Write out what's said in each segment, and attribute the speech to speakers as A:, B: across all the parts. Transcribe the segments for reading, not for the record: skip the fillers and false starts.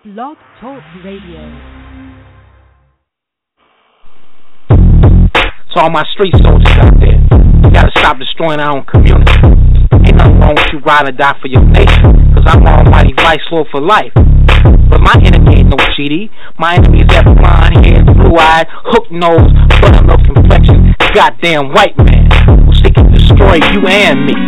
A: Blog Talk Radio.
B: To all my street soldiers out there, you gotta stop destroying our own community. Ain't nothing wrong with you ride or die for your nation, cause I'm almighty vice lord for life. But my enemy ain't no GD. My enemy is that blonde haired, blue-eyed, hook nose, buttermilk complexion, goddamn white man who seek to destroy you and me.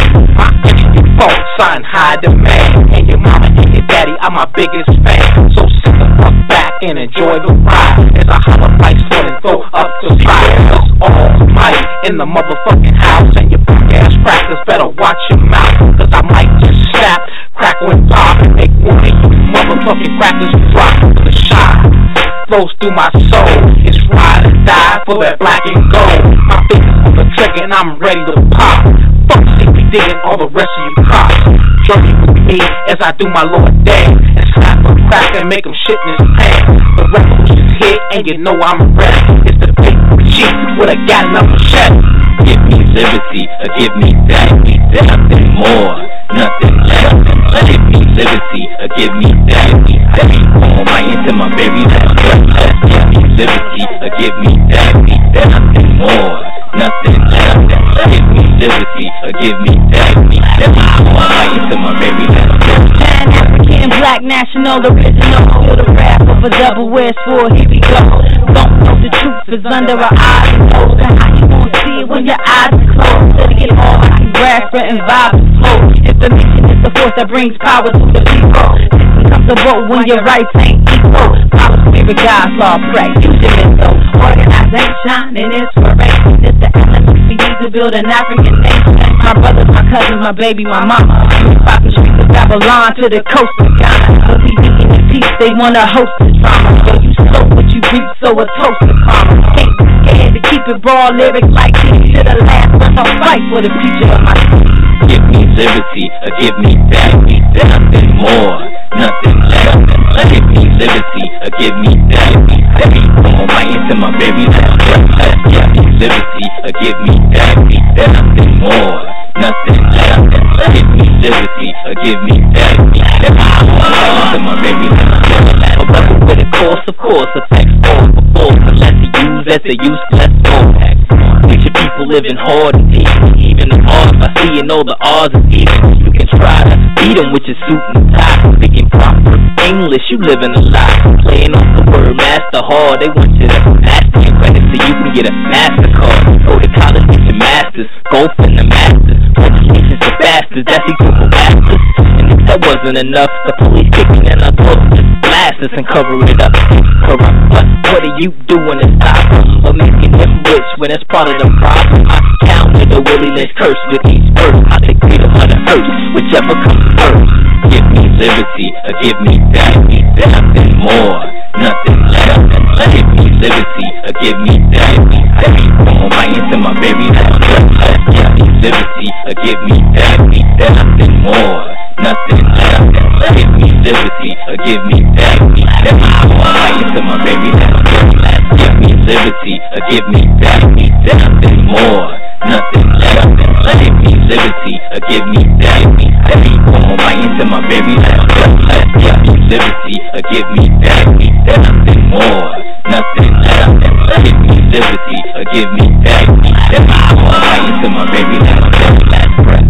B: My enemy fault, sign high demand, and your mama and your daddy are my biggest fan. So sit the fuck back and enjoy the ride as I holler vice lord and throw up the fire. Almighty in the motherfucking house, and your punk ass crackers better watch your mouth, cause I might just snap, crackle and pop and make one of you motherfucking crackers drop to the shot. Flows through my soul, it's ride or die for that black and gold. My fingers on the trigger and I'm ready to pop. Fuck CPD and all the rest of you cops. Journey with me as I do my Lord dance and snap a crack and make him shit in his pants. The revolution's here and you know I'm ready. It's the big G with a gat and a machete.
C: Give me liberty or give me that. Nothing more, nothing less. Give me liberty or give me that. I be on my into my baby last. Give me liberty or give me that. Nothing more, nothing less. Give me liberty or give me that. I be on my into my baby last.
D: Pan-African, black, national, original. Feel the rap of a double edged sword. Here we go. Don't know the truth is under our eyes and nose. And how you won't see it when your eyes are closed? Study it all, I can grasp it and vibe and flow. Information is the force that brings power to the people. Listen comes the vote when your rights ain't equal. Power, spirit, God's law, pray. Use your mental. Organization and inspiration. It's the elements we need to build an African nation. My brothers, my cousins, my baby, my mama. From the streets of Babylon to the coast of Ghana. But we beating in peace, they wanna host the drama. So you sow what you reap, so a toast to karma. Can't be scared to keep it raw, lyrics like this. To the last breath, I'll fight for the future of my city.
C: Give me liberty or give me that. Nothing more, nothing less. Give me liberty or give me that. I be on my into my baby last. Give me liberty or give me that. Nothing more, nothing less. Give me liberty or give me that. I be on my into my baby last. A brother with a course, of course, a text force for force. Unless they use as they use, let's go back. Picture people living hard and deep. Even the odds I see and all the odds is even. You can try to beat them with your suit and tie. Speaking proper English, you living a lie. Playing off the word master hard. They want you to master your credit so you can get a MasterCard. Go to college, get your masters. Golf in the masters. Education's the bastards, that's equal to masters. And if that wasn't enough, the police kicked me and I told them just blast us and cover it up. Corrupt, but what are you doing to stop them? But making them rich when it's part of the problem. I counter the Willie Lynch curse with each verse. I take freedom or the hurt, whichever comes first. Give me liberty or give me that. Nothing more, nothing less. Give me liberty or give me that. I be on my into my baby last. Give me liberty or give me that. Nothing more, nothing less. Give me liberty or give me that. I be on my into my baby last. Give me liberty or give me that. Nothing more, nothing less. Give me liberty or give me that. I be on my into my baby last. Give me liberty or give me that. Nothing more, nothing less. Give me liberty or give me that. I be on my into my baby last breath.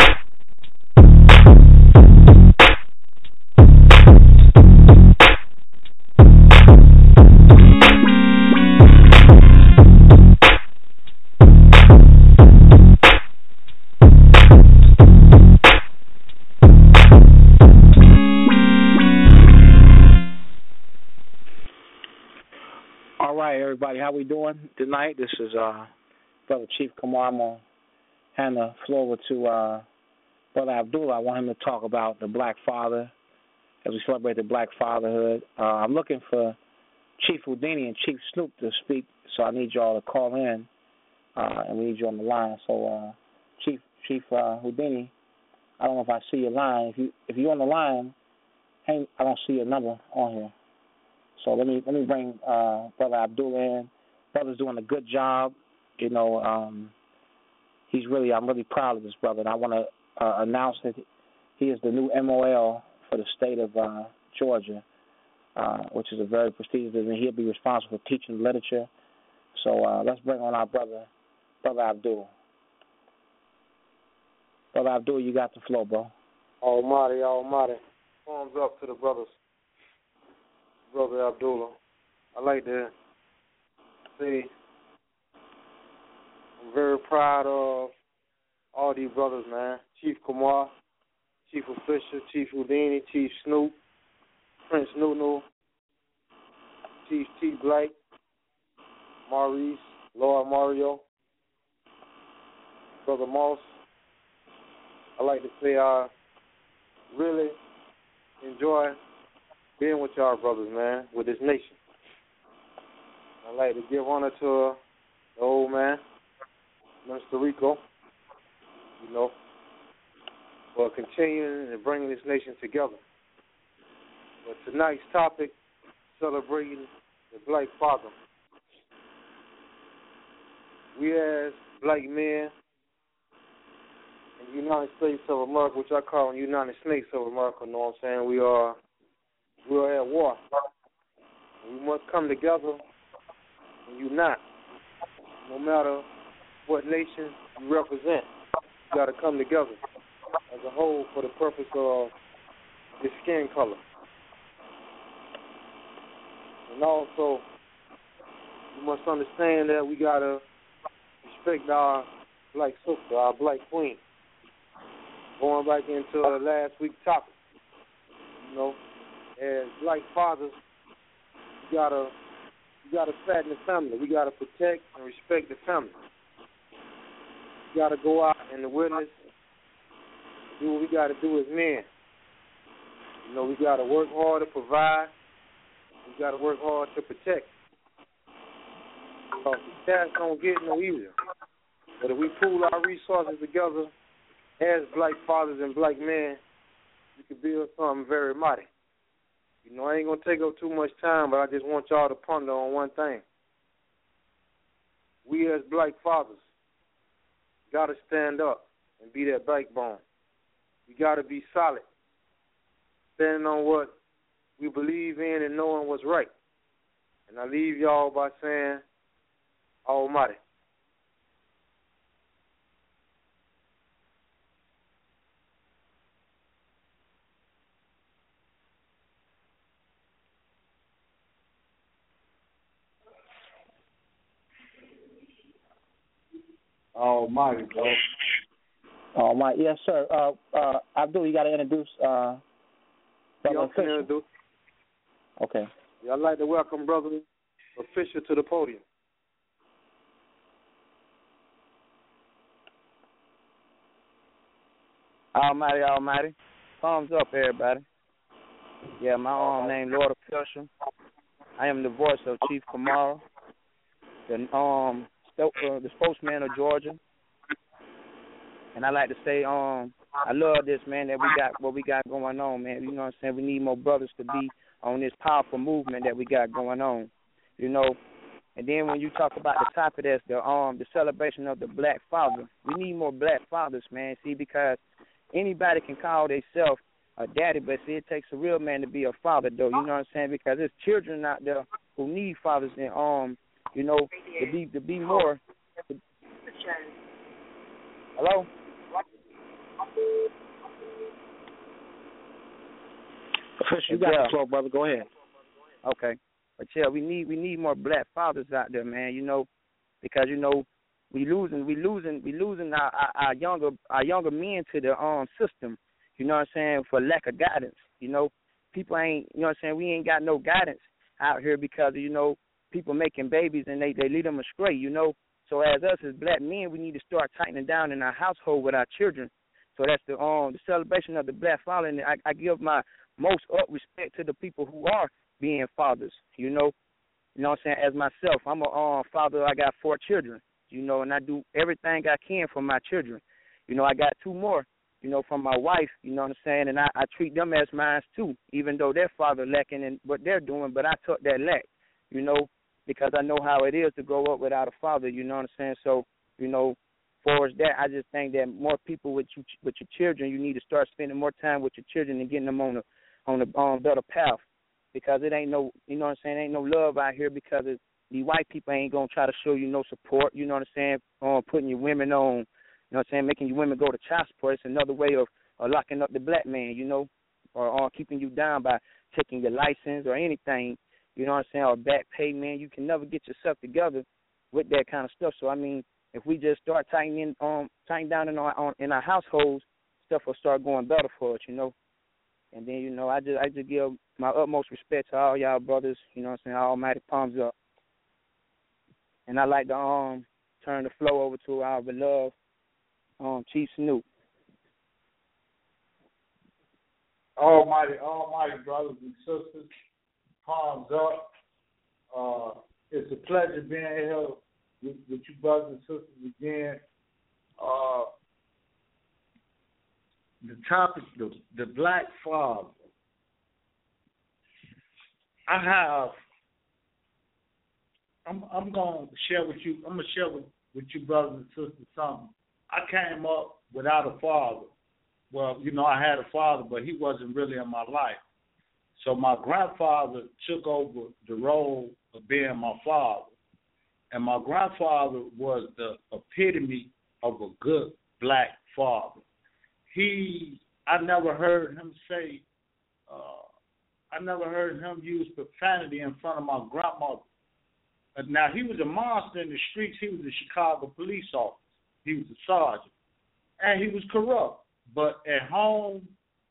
B: All right, everybody, how we doing tonight? This is Brother Chief Kamar. I'm going to hand the floor over to Brother Abdullah. I want him to talk about the Black Father as we celebrate the Black Fatherhood. I'm looking for Chief Houdini and Chief Snoop to speak, so I need y'all to call in, and we need you on the line. So, Chief Houdini, I don't know if I see your line. If you're on the line, I don't see your number on here. So let me bring Brother Abdullah in. Brother's doing a good job. You know, I'm really proud of this brother, and I want to announce that he is the new MOL for the state of Georgia.
A: which is a very prestigious, and he'll be responsible for teaching literature. So let's bring on our brother Abdul. Brother Abdul, you got the floor, bro.
E: Almighty. Thumbs up to the brothers. Brother Abdullah. I like to say I'm very proud of all these brothers, man. Chief Kumar, Chief Official, Chief Houdini, Chief Snoop, Prince Nunu, Chief T. Blake, Maurice, Lord Mario, Brother Moss. I like to say I really enjoy being with y'all brothers, man, with this nation. I like to give honor to the old man, Minister Rico, for continuing and bringing this nation together. But tonight's topic, celebrating the Black Father. We as black men in the United States of America, which I call the United Snakes of America, you know what I'm saying? We are at war. We must come together and unite. No matter what nation you represent, you got to come together as a whole for the purpose of your skin color. And also, you must understand that we got to respect our black sister, our black queen. Going back into last week's topic, as black fathers, you gotta fatten the family. We gotta protect and respect the family. We gotta go out in the wilderness, do what we gotta do as men. We gotta work hard to provide. We gotta work hard to protect. Because the task don't get no easier. But if we pool our resources together as black fathers and black men, we can build something very mighty. I ain't going to take up too much time, but I just want y'all to ponder on one thing. We as black fathers got to stand up and be that backbone. We got to be solid, standing on what we believe in and knowing what's right. And I leave y'all by saying, Almighty. Almighty, bro.
A: Almighty, yes, sir. Abdul, you got to introduce.
E: Yeah, I'm introduce.
A: Okay.
E: Yeah, I'd like to welcome Brother Official to the podium.
F: Almighty. Thumbs up, everybody. Yeah, my name Lord Official. I am the voice of Chief Kamara, the spokesman of Georgia. And I like to say, I love this, man, that we got what we got going on, man. You know what I'm saying? We need more brothers to be on this powerful movement that we got going on, And then when you talk about the topic that's the celebration of the black father, we need more black fathers, man. See, because anybody can call themselves a daddy, but see, it takes a real man to be a father, though. You know what I'm saying? Because there's children out there who need fathers, and to be more. Hello.
A: Official, you got the floor, brother. Go ahead.
F: Okay, but yeah, we need more black fathers out there, man. Because we losing our younger men to the system. You know what I'm saying? For lack of guidance. People ain't. You know what I'm saying? We ain't got no guidance out here because people making babies and they lead them astray. So as us as black men, we need to start tightening down in our household with our children. So that's the celebration of the black father, and I give my most up respect to the people who are being fathers. You know what I'm saying? As myself, I'm a father. I got 4 children. And I do everything I can for my children. I got 2 more. From my wife. You know what I'm saying? And I treat them as mine too, even though their father lacking in what they're doing. But I took that lack. Because I know how it is to grow up without a father, you know what I'm saying? So, for that, I just think that more people with your children, you need to start spending more time with your children and getting them on a better path. because it ain't no, you know what I'm saying, ain't no love out here because the white people ain't going to try to show you no support, you know what I'm saying, putting your women on, you know what I'm saying, making your women go to child support. It's another way of locking up the black man, you know, or keeping you down by taking your license or anything, you know what I'm saying, or back pay, man. You can never get yourself together with that kind of stuff. So, I mean, if we just start tightening down in our households, stuff will start going better for us, you know. And then, you know, I just give my utmost respect to all y'all brothers, you know what I'm saying, almighty palms up. And I'd like to turn the floor over to our beloved Chief Snoop.
G: Almighty brothers and sisters, palms up. It's a pleasure being here with you brothers and sisters again. The topic, the black father. I'm going to share with you. I'm going to share with you brothers and sisters something. I came up without a father. Well, you know, I had a father, but he wasn't really in my life. So my grandfather took over the role of being my father. And my grandfather was the epitome of a good black father. I never heard him say, I never heard him use profanity in front of my grandmother. Now, he was a monster in the streets. He was a Chicago police officer. He was a sergeant. And he was corrupt. But at home,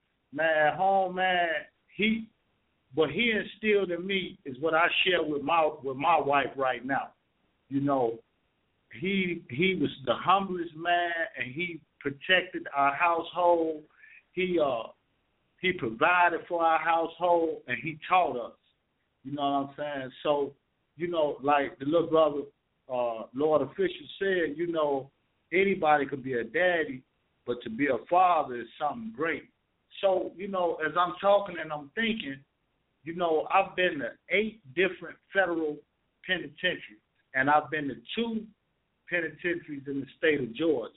G: what he instilled in me is what I share with my wife right now. You know, he was the humblest man, and he protected our household. He provided for our household, and he taught us. You know what I'm saying? So, you know, like the little brother, Lord Official said, you know, anybody could be a daddy, but to be a father is something great. So, you know, as I'm talking and I'm thinking, you know, I've been to 8 different federal penitentiaries, and I've been to 2 penitentiaries in the state of Georgia.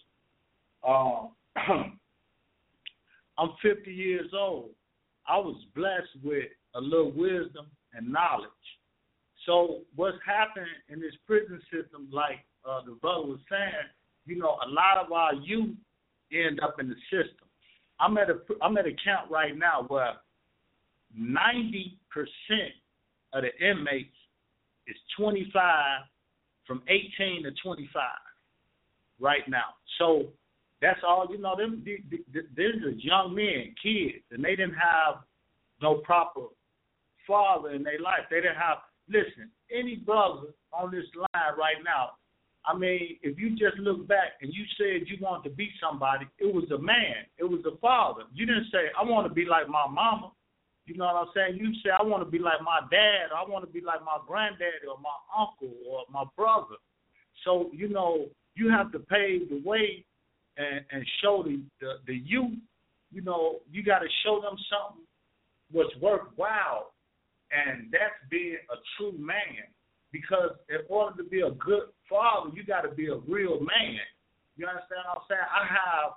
G: I'm 50 years old. I was blessed with a little wisdom and knowledge. So what's happening in this prison system, like the brother was saying, you know, a lot of our youth end up in the system. I'm at a camp right now where 90% of the inmates is 25, from 18 to 25 right now. So that's all, you know, these are young men, kids, and they didn't have no proper father in their life. They didn't have, listen, any brother on this line right now, I mean, if you just look back and you said you wanted to be somebody, it was a man. It was a father. You didn't say, I want to be like my mama. You know what I'm saying? You say, I want to be like my dad, or I want to be like my granddaddy or my uncle or my brother. So, you know, you have to pave the way and show the youth, you know, you got to show them something what's worthwhile, and that's being a true man. Because in order to be a good father, you got to be a real man. You understand what I'm saying? I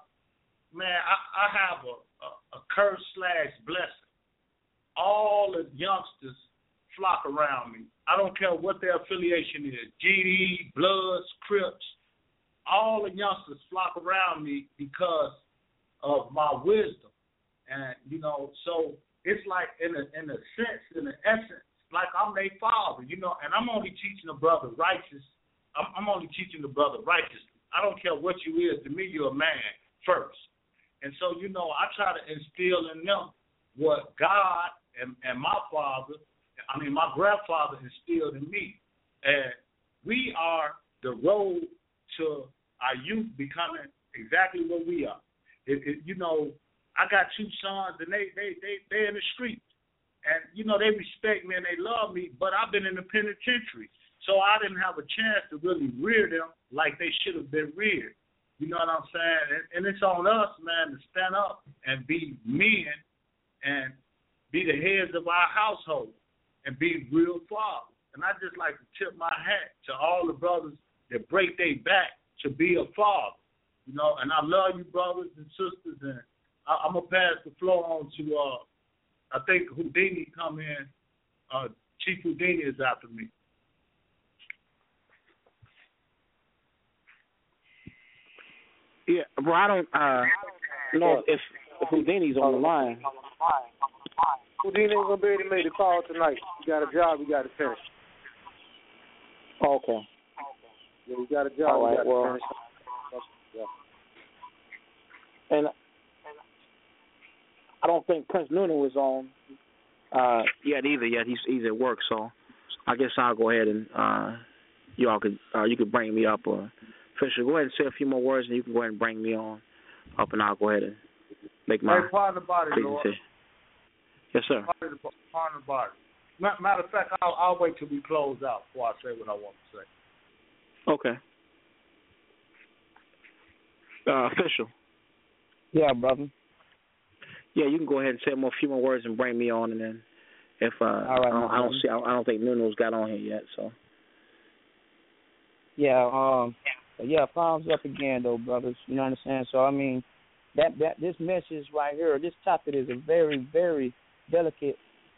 G: have a curse/blessing. All the youngsters flock around me. I don't care what their affiliation is, GD, Bloods, Crips. All the youngsters flock around me because of my wisdom. And, you know, so it's like in a sense, in an essence, like I'm their father, you know, and I'm only teaching the brother righteous. I'm only teaching the brother righteously. I don't care what you is. To me, you're a man first. And so, you know, I try to instill in them what God and my grandfather instilled in me. And we are the road to our youth becoming exactly what we are. You know, I got 2 sons, and they in the streets. And, you know, they respect me and they love me, but I've been in the penitentiary. So I didn't have a chance to really rear them like they should have been reared. You know what I'm saying? And it's on us, man, to stand up and be men and be the heads of our household and be real fathers. And I just like to tip my hat to all the brothers that break their back to be a father. You know, and I love you brothers and sisters, and I'm going to pass the floor on to I think Houdini come in Chief Houdini is after me.
A: Yeah, bro, I don't know if Houdini's on the line.
E: Houdini ain't gonna be able to make the call tonight. He got a job he got to finish.
A: Okay.
E: Yeah, he got a job
A: All right,
E: he got to finish. Yeah.
A: And I don't think Prince Nuno is on yet either. Yet he's at work, so I guess I'll go ahead and y'all could you could bring me up, or Fisher, go ahead and say a few more words, and you can go ahead and bring me on up, and I'll go ahead and make my
G: pardon the body,
A: presentation.
G: Lord.
A: Yes, sir.
G: Pardon the body. Matter of fact, I'll wait till we close out before I say what I want to say.
A: Okay. Official.
F: Yeah, brother.
A: Yeah, you can go ahead and say a few more words and bring me on, and then if
F: All right,
A: I don't think Nuno's got on here yet, so.
F: Yeah, palms up again though, brothers. You know what I'm saying? So I mean, that this message right here, this topic is a very, very delicate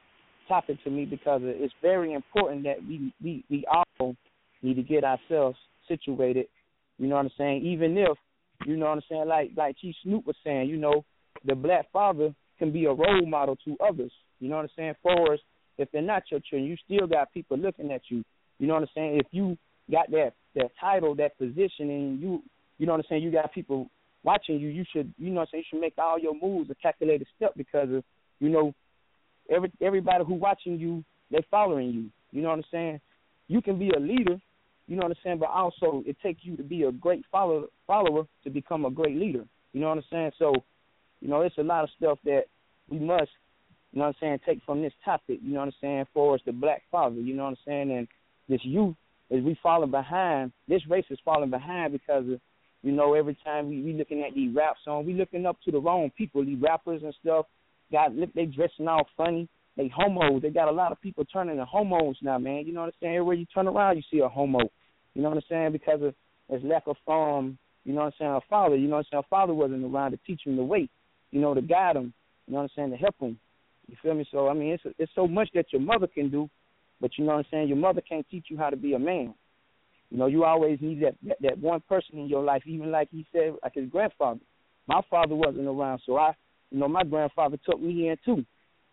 F: topic to me, because it's very important that we all need to get ourselves situated. You know what I'm saying? Even if, you know what I'm saying, like Chief Snoop was saying, you know, the black father can be a role model to others. You know what I'm saying? For us, if they're not your children, you still got people looking at you. You know what I'm saying? If you got that title, that position, and you know what I'm saying, you got people watching you, you should, you know what I'm saying, you should make all your moves a calculated step, because of, you know, everybody who watching you, they following you. You know what I'm saying? You can be a leader, you know what I'm saying, but also it takes you to be a great follower to become a great leader. You know what I'm saying? So, you know, it's a lot of stuff that we must, you know what I'm saying, take from this topic, you know what I'm saying, for us, the black father, you know what I'm saying, and this youth, as we falling behind, this race is falling behind because of, you know, every time we looking at these rap songs, we looking up to the wrong people, these rappers and stuff. They dressing all funny. They homos. They got a lot of people turning to homos now, man. You know what I'm saying? Everywhere you turn around, you see a homo. You know what I'm saying? Because of there's lack of you know what I'm saying, a father. You know what I'm saying? A father wasn't around to teach him the way, you know, to guide him. You know what I'm saying? To help him. You feel me? So I mean, it's so much that your mother can do, but you know what I'm saying, your mother can't teach you how to be a man. You know, you always need that one person in your life, even like he said, like his grandfather. My father wasn't around, so you know, my grandfather took me in too.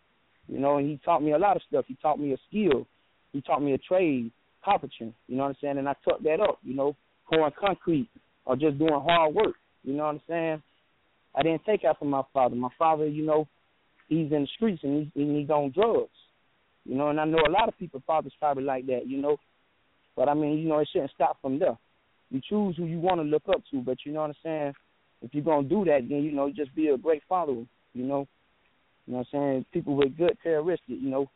F: You know, and he taught me a lot of stuff. He taught me a skill. He taught me a trade, carpentry. You know what I'm saying? And I took that up, you know, pouring concrete or just doing hard work. You know what I'm saying? I didn't take after my father. My father, you know, he's in the streets and he's on drugs. You know, and I know a lot of people's fathers probably like that, you know. But, I mean, you know, it shouldn't stop from there. You choose who you want to look up to, but you know what I'm saying? If you're going to do that, then, you know, just be a great follower, you know. You know what I'm saying? People with good characteristics, you know.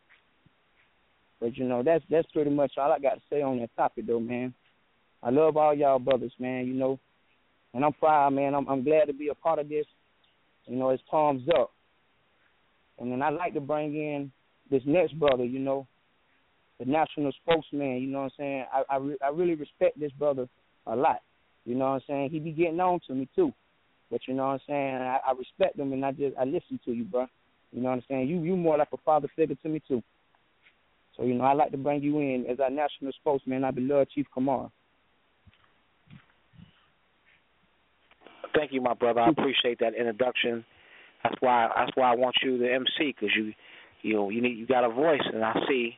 F: But, you know, that's pretty much all I got to say on that topic, though, man. I love all y'all brothers, man, you know. And I'm proud, man. I'm glad to be a part of this. You know, it's palms up. And then I'd like to bring in this next brother, you know, the national spokesman, you know what I'm saying? I really respect this brother a lot. You know what I'm saying? He be getting on to me, too. But, you know what I'm saying? I respect him, and I listen to you, bro. You know what I'm saying? You more like a father figure to me, too. So, you know, I'd like to bring you in as our national spokesman, our beloved Chief Kamara.
A: Thank you, my brother. I appreciate that introduction. That's why I want you to MC, because you got a voice, and I see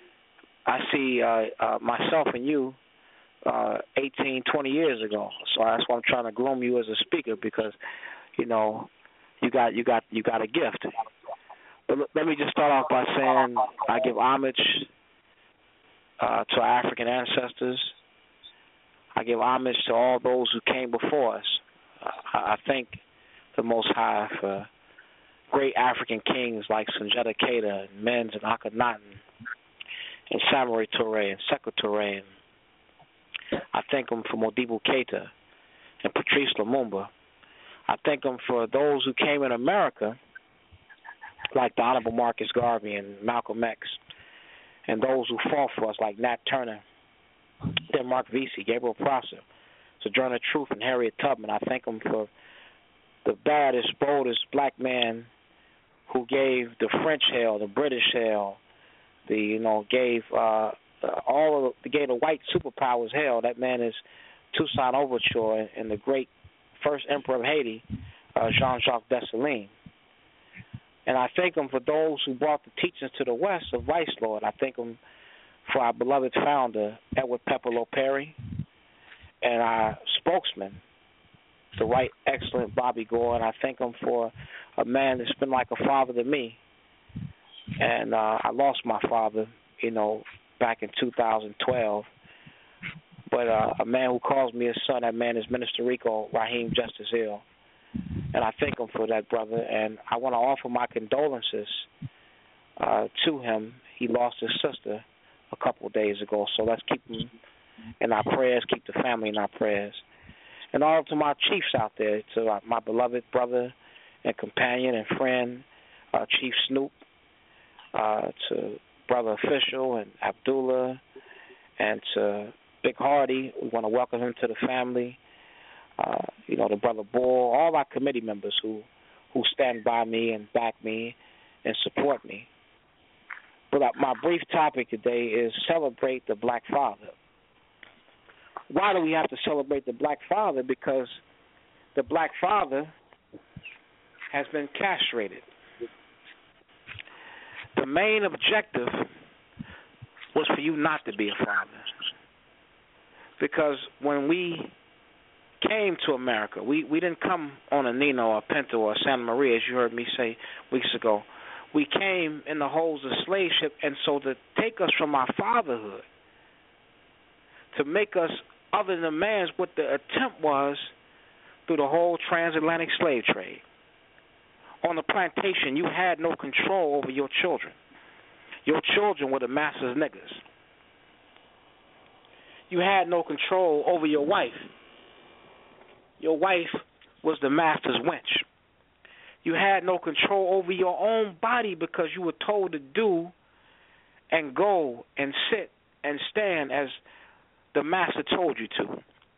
A: myself and you 18, 20 years ago. So that's why I'm trying to groom you as a speaker, because you know you got a gift. But let me just start off by saying I give homage to our African ancestors. I give homage to all those who came before us. I thank the Most High for great African kings like Sundiata Keita, and Menz and Akhenaten, and Samori Touré and Sekou Touré. I thank him for Modibo Keita and Patrice Lumumba. I thank him for those who came in America, like the Honorable Marcus Garvey and Malcolm X, and those who fought for us, like Nat Turner, Mark Vesey, Gabriel Prosser, Sojourner Truth, and Harriet Tubman. I thank them for the baddest, boldest black man who gave the French hell, the British hell, dynasty, gave gave the white superpowers hell. That man is Toussaint Louverture and the great first emperor of Haiti, Jean-Jacques Dessalines. And I thank him for those who brought the teachings to the West of Vice Lord. I thank him for our beloved founder, Edward Pepperlo Perry, and our spokesman, the right excellent Bobby Gore. And I thank him for a man that's been like a father to me. And I lost my father, back in 2012. But a man who calls me his son, that man is Minister Rico Raheem Justice Hill. And I thank him for that, brother. And I want to offer my condolences to him. He lost his sister a couple of days ago. So let's keep him in our prayers, keep the family in our prayers. And all to my chiefs out there, to my beloved brother and companion and friend, Chief Snoop, to Brother Official and Abdullah, and to Big Hardy. We want to welcome him to the family. The Brother Bull, all our committee members who stand by me and back me and support me. But my brief topic today is celebrate the Black Father. Why do we have to celebrate the Black Father? Because the Black Father has been castrated. The main objective was for you not to be a father. Because when we came to America, we didn't come on a Nino or a Pinto or a Santa Maria, as you heard me say weeks ago. We came in the holds of slave ship, and so to take us from our fatherhood, to make us other than man's, what the attempt was through the whole transatlantic slave trade. On the plantation, you had no control over your children. Your children were the master's niggas. You had no control over your wife. Your wife was the master's wench. You had no control over your own body because you were told to do and go and sit and stand as the master told you to.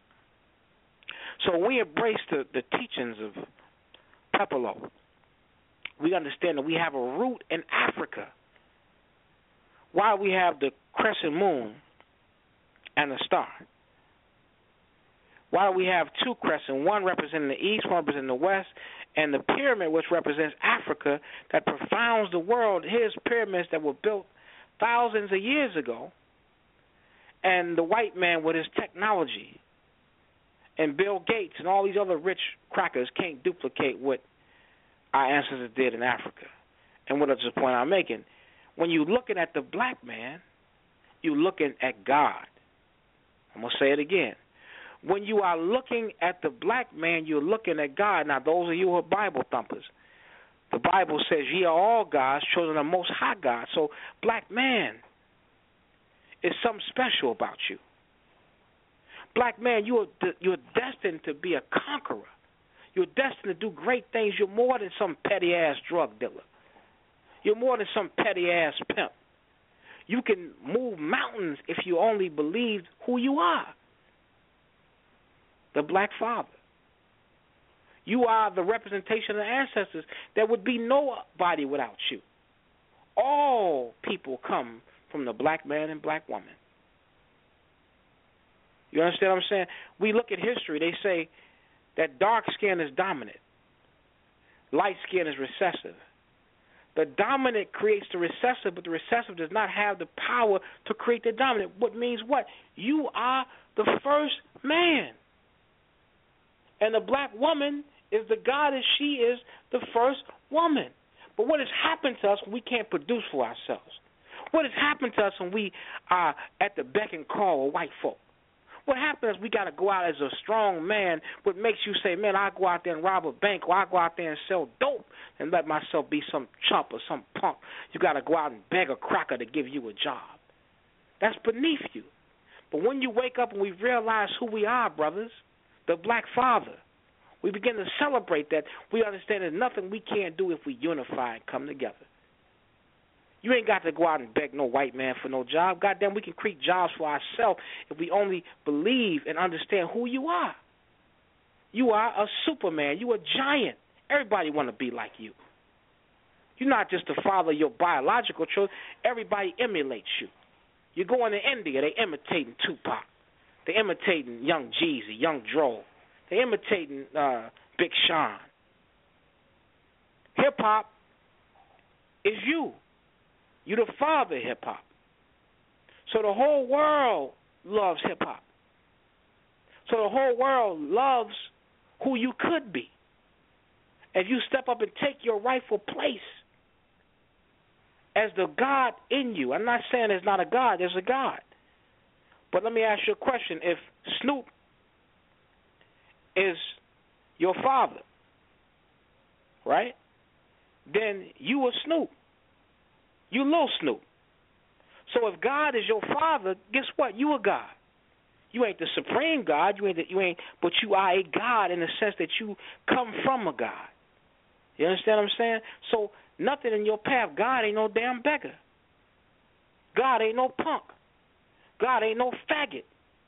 A: So we embrace the teachings of Pepperlo. We understand that we have a root in Africa. Why we have the crescent moon and the star? Why do we have two crescents, one representing the east, one representing the west, and the pyramid, which represents Africa, that profounds the world? Here's pyramids that were built thousands of years ago, and the white man with his technology, and Bill Gates and all these other rich crackers can't duplicate what our ancestors did in Africa. And what is the point I'm making? When you're looking at the black man, you're looking at God. I'm going to say it again. When you are looking at the black man, you're looking at God. Now, those of you who are Bible thumpers, the Bible says, ye are all gods, children of the Most High God. So, black man is something special about you. Black man, you're destined to be a conqueror. You're destined to do great things. You're more than some petty-ass drug dealer. You're more than some petty-ass pimp. You can move mountains if you only believe who you are. The Black Father. You are the representation of the ancestors. There would be nobody without you. All people come from the black man and black woman. You understand what I'm saying? We look at history. They say that dark skin is dominant. Light skin is recessive. The dominant creates the recessive, but the recessive does not have the power to create the dominant. What means what? You are the first man. And the black woman is the goddess. She is the first woman. But what has happened to us when we can't produce for ourselves? What has happened to us when we are at the beck and call of white folk? What happens is we got to go out as a strong man. What makes you say, man, I'll go out there and rob a bank, or I'll go out there and sell dope and let myself be some chump or some punk. You got to go out and beg a cracker to give you a job. That's beneath you. But when you wake up and we realize who we are, brothers, the Black Father, we begin to celebrate that. We understand there's nothing we can't do if we unify and come together. You ain't got to go out and beg no white man for no job. Goddamn, we can create jobs for ourselves if we only believe and understand who you are. You are a Superman. You a giant. Everybody want to be like you.
B: You're not just the father of your biological children. Everybody emulates you. You go into India, they imitating Tupac. They imitating Young Jeezy, Young Dro. They imitating Big Sean. Hip-hop is you. You're the father of hip-hop. So the whole world loves hip-hop. So the whole world loves who you could be. If you step up and take your rightful place as the God in you. I'm not saying there's not a God. There's a God. But let me ask you a question. If Snoop is your father, right, then you are Snoop. You little Snoop. So if God is your father, guess what? You a God. You ain't the supreme God. But you are a God in the sense that you come from a God. You understand what I'm saying? So nothing in your path. God ain't no damn beggar. God ain't no punk. God ain't no faggot.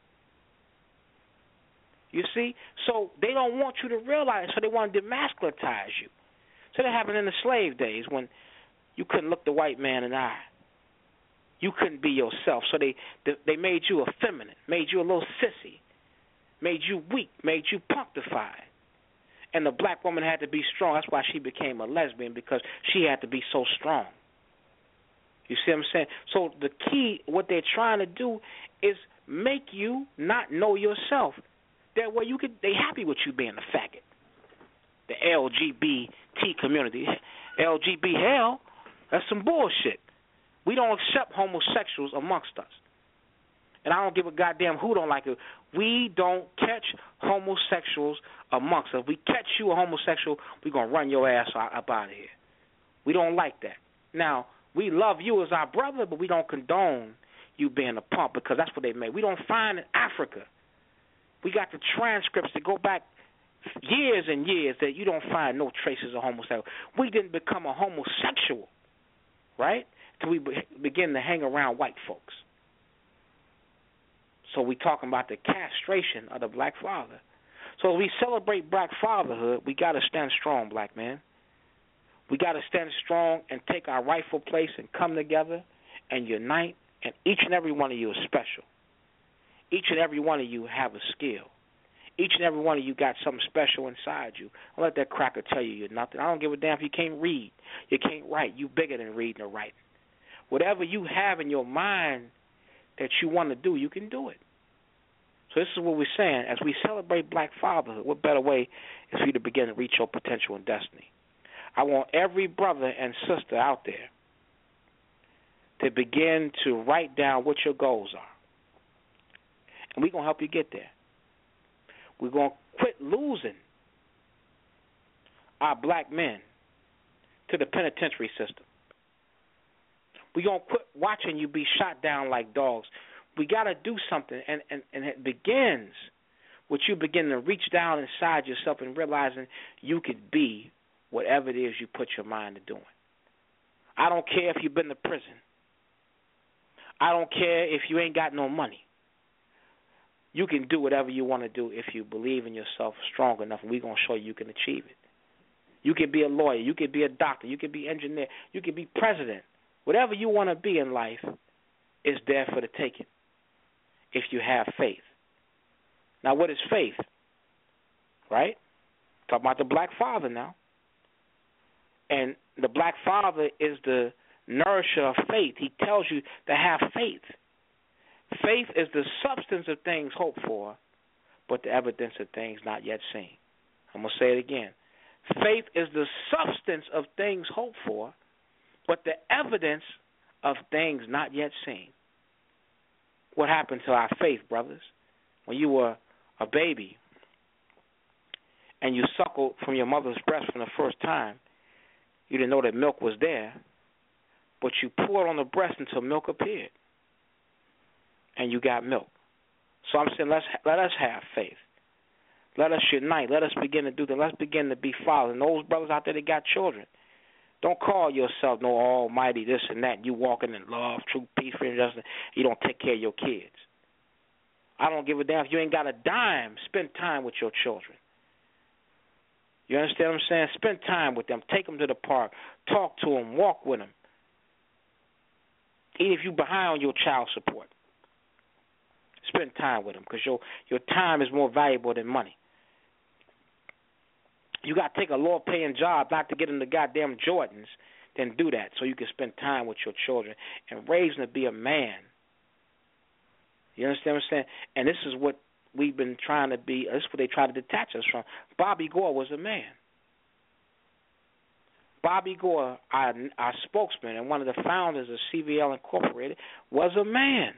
B: You see? So they don't want you to realize, so they want to demasculinize you. So that happened in the slave days when you couldn't look the white man in the eye. You couldn't be yourself. So they made you effeminate, made you a little sissy, made you weak, made you punctified. And the black woman had to be strong. That's why she became a lesbian, because she had to be so strong. You see what I'm saying? So the key, what they're trying to do is make you not know yourself. That way they happy with you being a faggot. The LGBT community. LGBT hell, that's some bullshit. We don't accept homosexuals amongst us. And I don't give a goddamn who don't like it. We don't catch homosexuals amongst us. If we catch you a homosexual, we're going to run your ass up out of here. We don't like that. Now, we love you as our brother, but we don't condone you being a punk, because that's what they made. We don't find in Africa. We got the transcripts that go back years and years that you don't find no traces of homosexual. We didn't become a homosexual, right, until we begin to hang around white folks. So we talking about the castration of the black father. So as we celebrate black fatherhood, we got to stand strong, black man. We got to stand strong and take our rightful place and come together and unite, and each and every one of you is special. Each and every one of you have a skill. Each and every one of you got something special inside you. Don't let that cracker tell you you're nothing. I don't give a damn if you can't read. You can't write. You bigger than reading or writing. Whatever you have in your mind that you want to do, you can do it. So this is what we're saying. As we celebrate black fatherhood, what better way is for you to begin to reach your potential and destiny? I want every brother and sister out there to begin to write down what your goals are. And we're going to help you get there. We're going to quit losing our black men to the penitentiary system. We're going to quit watching you be shot down like dogs. We got to do something, and it begins with you beginning to reach down inside yourself and realizing you could be whatever it is you put your mind to doing. I don't care if you've been to prison. I don't care if you ain't got no money. You can do whatever you want to do if you believe in yourself strong enough, and we're going to show you can achieve it. You can be a lawyer. You can be a doctor. You can be an engineer. You can be president. Whatever you want to be in life is there for the taking if you have faith. Now, what is faith? Right? Talking about the black father now. And the black father is the nourisher of faith. He tells you to have faith. Faith is the substance of things hoped for, but the evidence of things not yet seen. I'm going to say it again. Faith is the substance of things hoped for, but the evidence of things not yet seen. What happened to our faith, brothers? When you were a baby and you suckled from your mother's breast for the first time, you didn't know that milk was there, but you poured on the breast until milk appeared, and you got milk. So I'm saying let us have faith. Let us unite. Let us begin to do that. Let's begin to be fathers. And those brothers out there that got children, don't call yourself no almighty this and that. You walking in love, truth, peace, freedom, justice. You don't take care of your kids. I don't give a damn if you ain't got a dime. Spend time with your children.
A: You understand what I'm saying? Spend time with them. Take them to the park. Talk to them. Walk with them. Even if you're behind on your child support, spend time with them because your time is more valuable than money. You got to take a low-paying job not to get them the goddamn Jordans, then do that so you can spend time with your children and raise them to be a man. You understand what I'm saying? And this is what we've been trying to be. This is what they try to detach us from. Bobby Gore was a man. Bobby Gore, our spokesman and one of the founders of CVL Incorporated, was a man.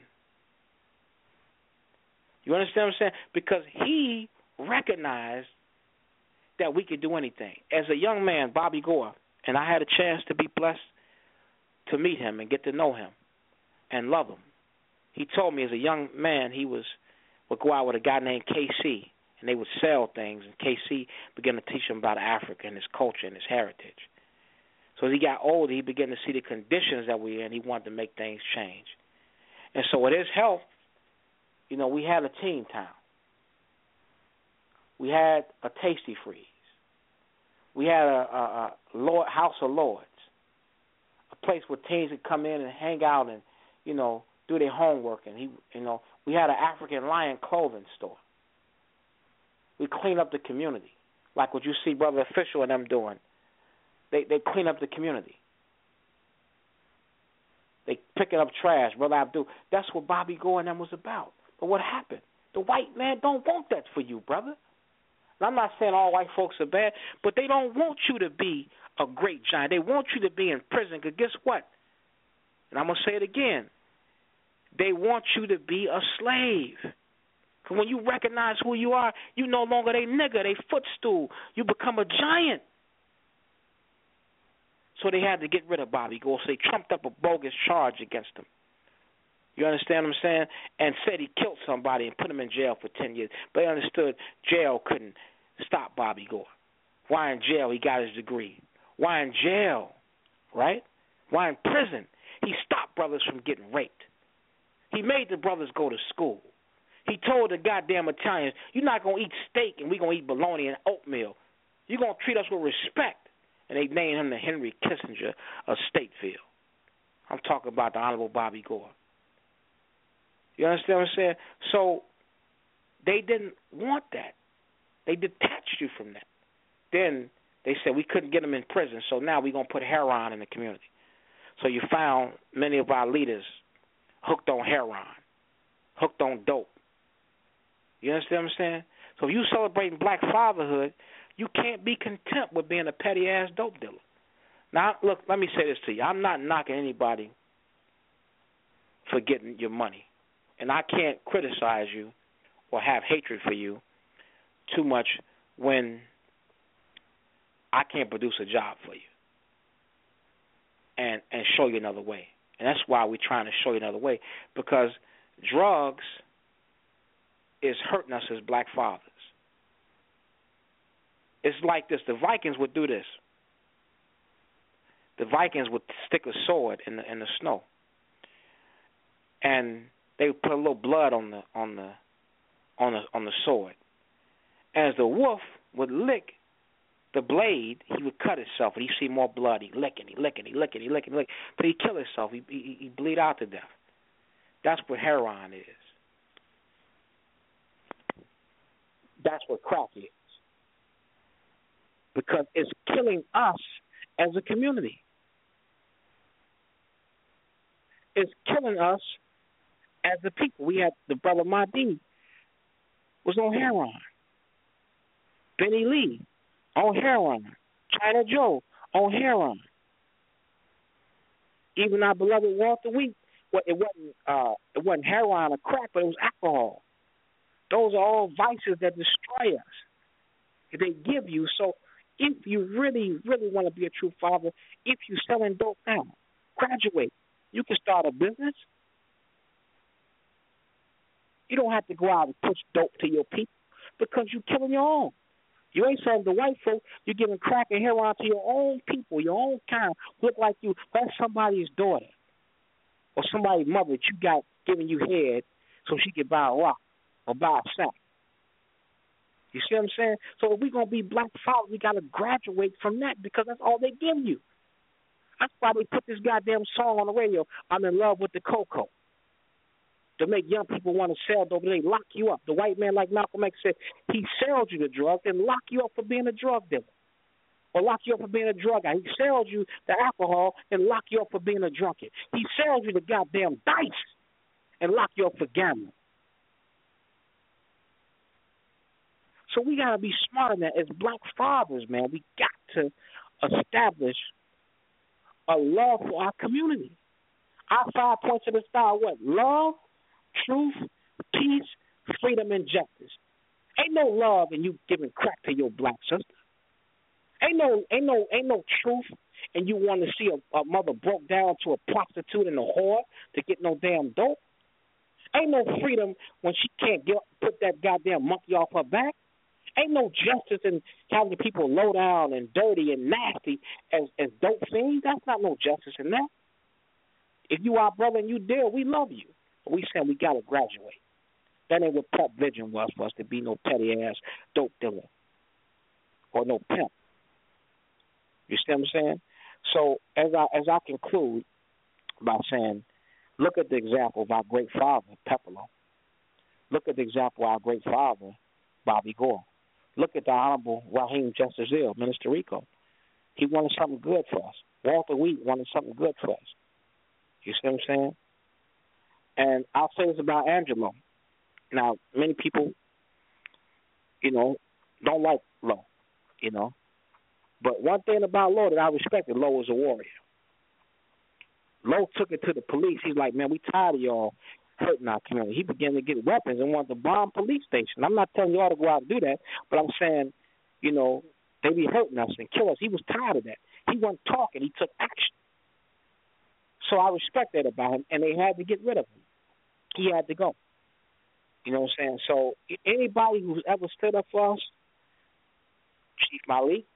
A: You understand what I'm saying? Because he recognized that we could do anything. As a young man, Bobby Gore, and I had a chance to be blessed to meet him and get to know him and love him. He told me as a young man he would go out with a guy named KC, and they would sell things, and KC began to teach him about Africa and his culture and his heritage. So as he got older, he began to see the conditions that we're in. He wanted to make things change. And so with his help, you know, we had a teen town. We had a Tasty Freeze. We had a House of Lords, a place where teens could come in and hang out and, you know, do their homework. And we had an African Lion clothing store. We clean up the community, like what you see Brother Official and them doing. They clean up the community. They picking up trash, Brother Abdul. That's what Bobby Gore and them was about. But what happened? The white man don't want that for you, brother. And I'm not saying all white folks are bad, but they don't want you to be a great giant. They want you to be in prison, because guess what? And I'm going to say it again. They want you to be a slave. Because when you recognize who you are, you no longer they nigger, they footstool. You become a giant. So they had to get rid of Bobby Gore. So they trumped up a bogus charge against him. You understand what I'm saying? And said he killed somebody and put him in jail for 10 years. But they understood jail couldn't stop Bobby Gore. Why in jail? He got his degree. Why in jail? Right? Why in prison? He stopped brothers from getting raped. He made the brothers go to school. He told the goddamn Italians, you're not going to eat steak and we're going to eat bologna and oatmeal. You're going to treat us with respect. And they named him the Henry Kissinger of Stateville. I'm talking about the Honorable Bobby Gore. You understand what I'm saying? So they didn't want that. They detached you from that. Then they said we couldn't get them in prison, so now we're going to put heroin in the community. So you found many of our leaders hooked on heroin, hooked on dope. You understand what I'm saying? So if you celebrating black fatherhood, you can't be content with being a petty-ass dope dealer. Now, look, let me say this to you. I'm not knocking anybody for getting your money. And I can't criticize you or have hatred for you too much when I can't produce a job for you and show you another way. And that's why we're trying to show you another way, because drugs is hurting us as black fathers. It's like this. The Vikings would do this. The Vikings would stick a sword in the snow, and they would put a little blood on the sword. As the wolf would lick the blade, he would cut himself, and he'd see more blood. He'd lick it, till he kill himself. He bleed out to death. That's what heroin is. That's what crack is. Because it's killing us as a community. It's killing us as a people. We had the brother Mahdi was on heroin. Benny Lee on heroin. China Joe on heroin. Even our beloved Walter Wheat, it wasn't heroin or crack, but it was alcohol. Those are all vices that destroy us. They give you. So if you really, really want to be a true father, if you're selling dope now, graduate. You can start a business. You don't have to go out and push dope to your people because you're killing your own. You ain't selling to white folk. You're giving crack and heroin to your own people, your own kind. Look like you. That's somebody's daughter or somebody's mother that you got giving you head so she could buy a rock or buy a sack.
B: You see what I'm saying? So if we're going to be black fathers, we got to graduate from that because that's all they give you. That's why they put this goddamn song on the radio, I'm in love with the cocoa, to make young people want to sell dope. They lock you up. The white man, like Malcolm X said, he sells you the drug and lock you up for being a drug dealer. Or lock you up for being a drug guy. He sells you the alcohol and lock you up for being a drunkard. He sells you the goddamn dice and lock you up for gambling. So we got to be smart in that. As black fathers, man, we got to establish a love for our community. Our 5 points of the star are what? Love, truth, peace, freedom, and justice. Ain't no love in you giving crack to your black sister. Ain't no truth and you want to see a mother broke down to a prostitute and a whore to get no damn dope. Ain't no freedom when she can't put that goddamn monkey off her back. Ain't no justice in having the people low down and dirty and nasty as dope fiends. That's not no justice in that. If you our brother and you deal, we love you. But we saying we got to graduate. That ain't what Pep Vision was for us to be no petty-ass dope dealer or no pimp. You see what I'm saying? So as I conclude by saying, look at the example of our great father, Pepperlo. Look at the example of our great father, Bobby Gore. Look at the Honorable Raheem Justice Hill, Minister Rico. He wanted something good for us. Walter Wheat wanted something good for us. You see what I'm saying? And I'll say this about Angelo. Now, many people, don't like Lowe, But one thing about Lowe that I respected, Lowe was a warrior. Lowe took it to the police. He's like, man, we tired of y'all hurting our community. He began to get weapons and wanted to bomb police stations. I'm not telling y'all to go out and do that, but I'm saying, they be hurting us and kill us. He was tired of that. He wasn't talking. He took action. So I respect that about him, and they had to get rid of him. He had to go. You know what I'm saying? So anybody who's ever stood up for us, Chief Malik,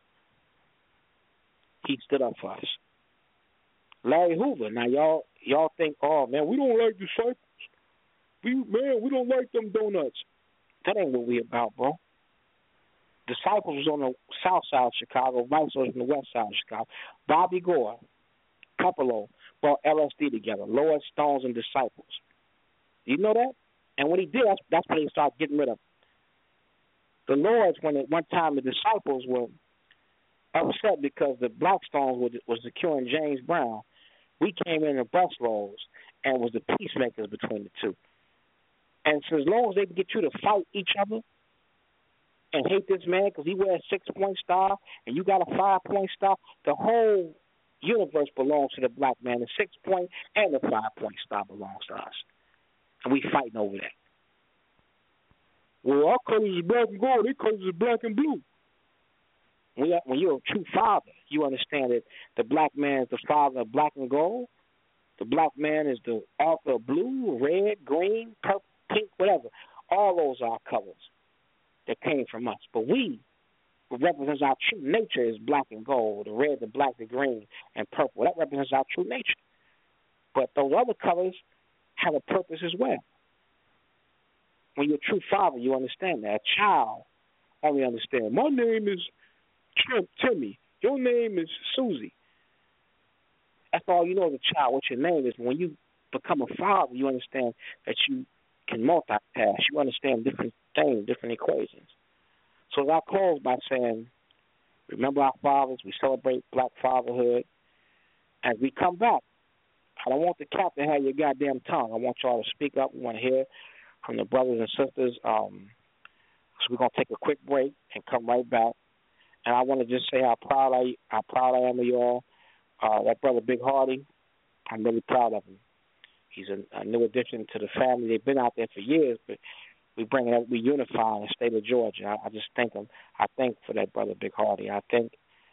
B: he stood up for us. Larry Hoover. Now y'all think, oh man, we don't like disciples. We don't like them donuts. That ain't what we about, bro. Disciples was on the south side of Chicago, Vice was on the west side of Chicago. Bobby Gore, Pepperlo brought LSD together, Lord Stones and Disciples. You know that? And when he did, that's when they started getting rid of the Lords. When at one time the Disciples were upset because the Blackstones was securing James Brown, we came in busloads and was the peacemakers between the two. And so as long as they can get you to fight each other and hate this man because he wears a 6-point star and you got a 5-point star, the whole universe belongs to the black man. The 6-point and the 5-point star belongs to us. And we fighting over that. Well, our colors is black and gold. Their colors is black and blue. When you're a true father, you understand that the black man is the father of black and gold. The black man is the author of blue, red, green, purple, pink, whatever. All those are colors that came from us. But what represents our true nature is black and gold, the red, the black, the green, and purple. That represents our true nature. But those other colors have a purpose as well. When you're a true father, you understand that. A child only understands. My name is Timmy. Your name is Susie. That's all you know as a child, what your name is. When you become a father, you understand that you can multitask. You understand different things, different equations. So I close by saying, remember our fathers. We celebrate black fatherhood. As we come back, I don't want the cap to have your goddamn tongue. I want y'all to speak up. We want to hear from the brothers and sisters. So we're going to take a quick break and come right back. And I want to just say how proud I am of y'all. That brother Big Hardy, I'm really proud of him. He's a new addition to the family. They've been out there for years, but we unify in the state of Georgia. I just thank him. I thank for that brother Big Hardy. I thank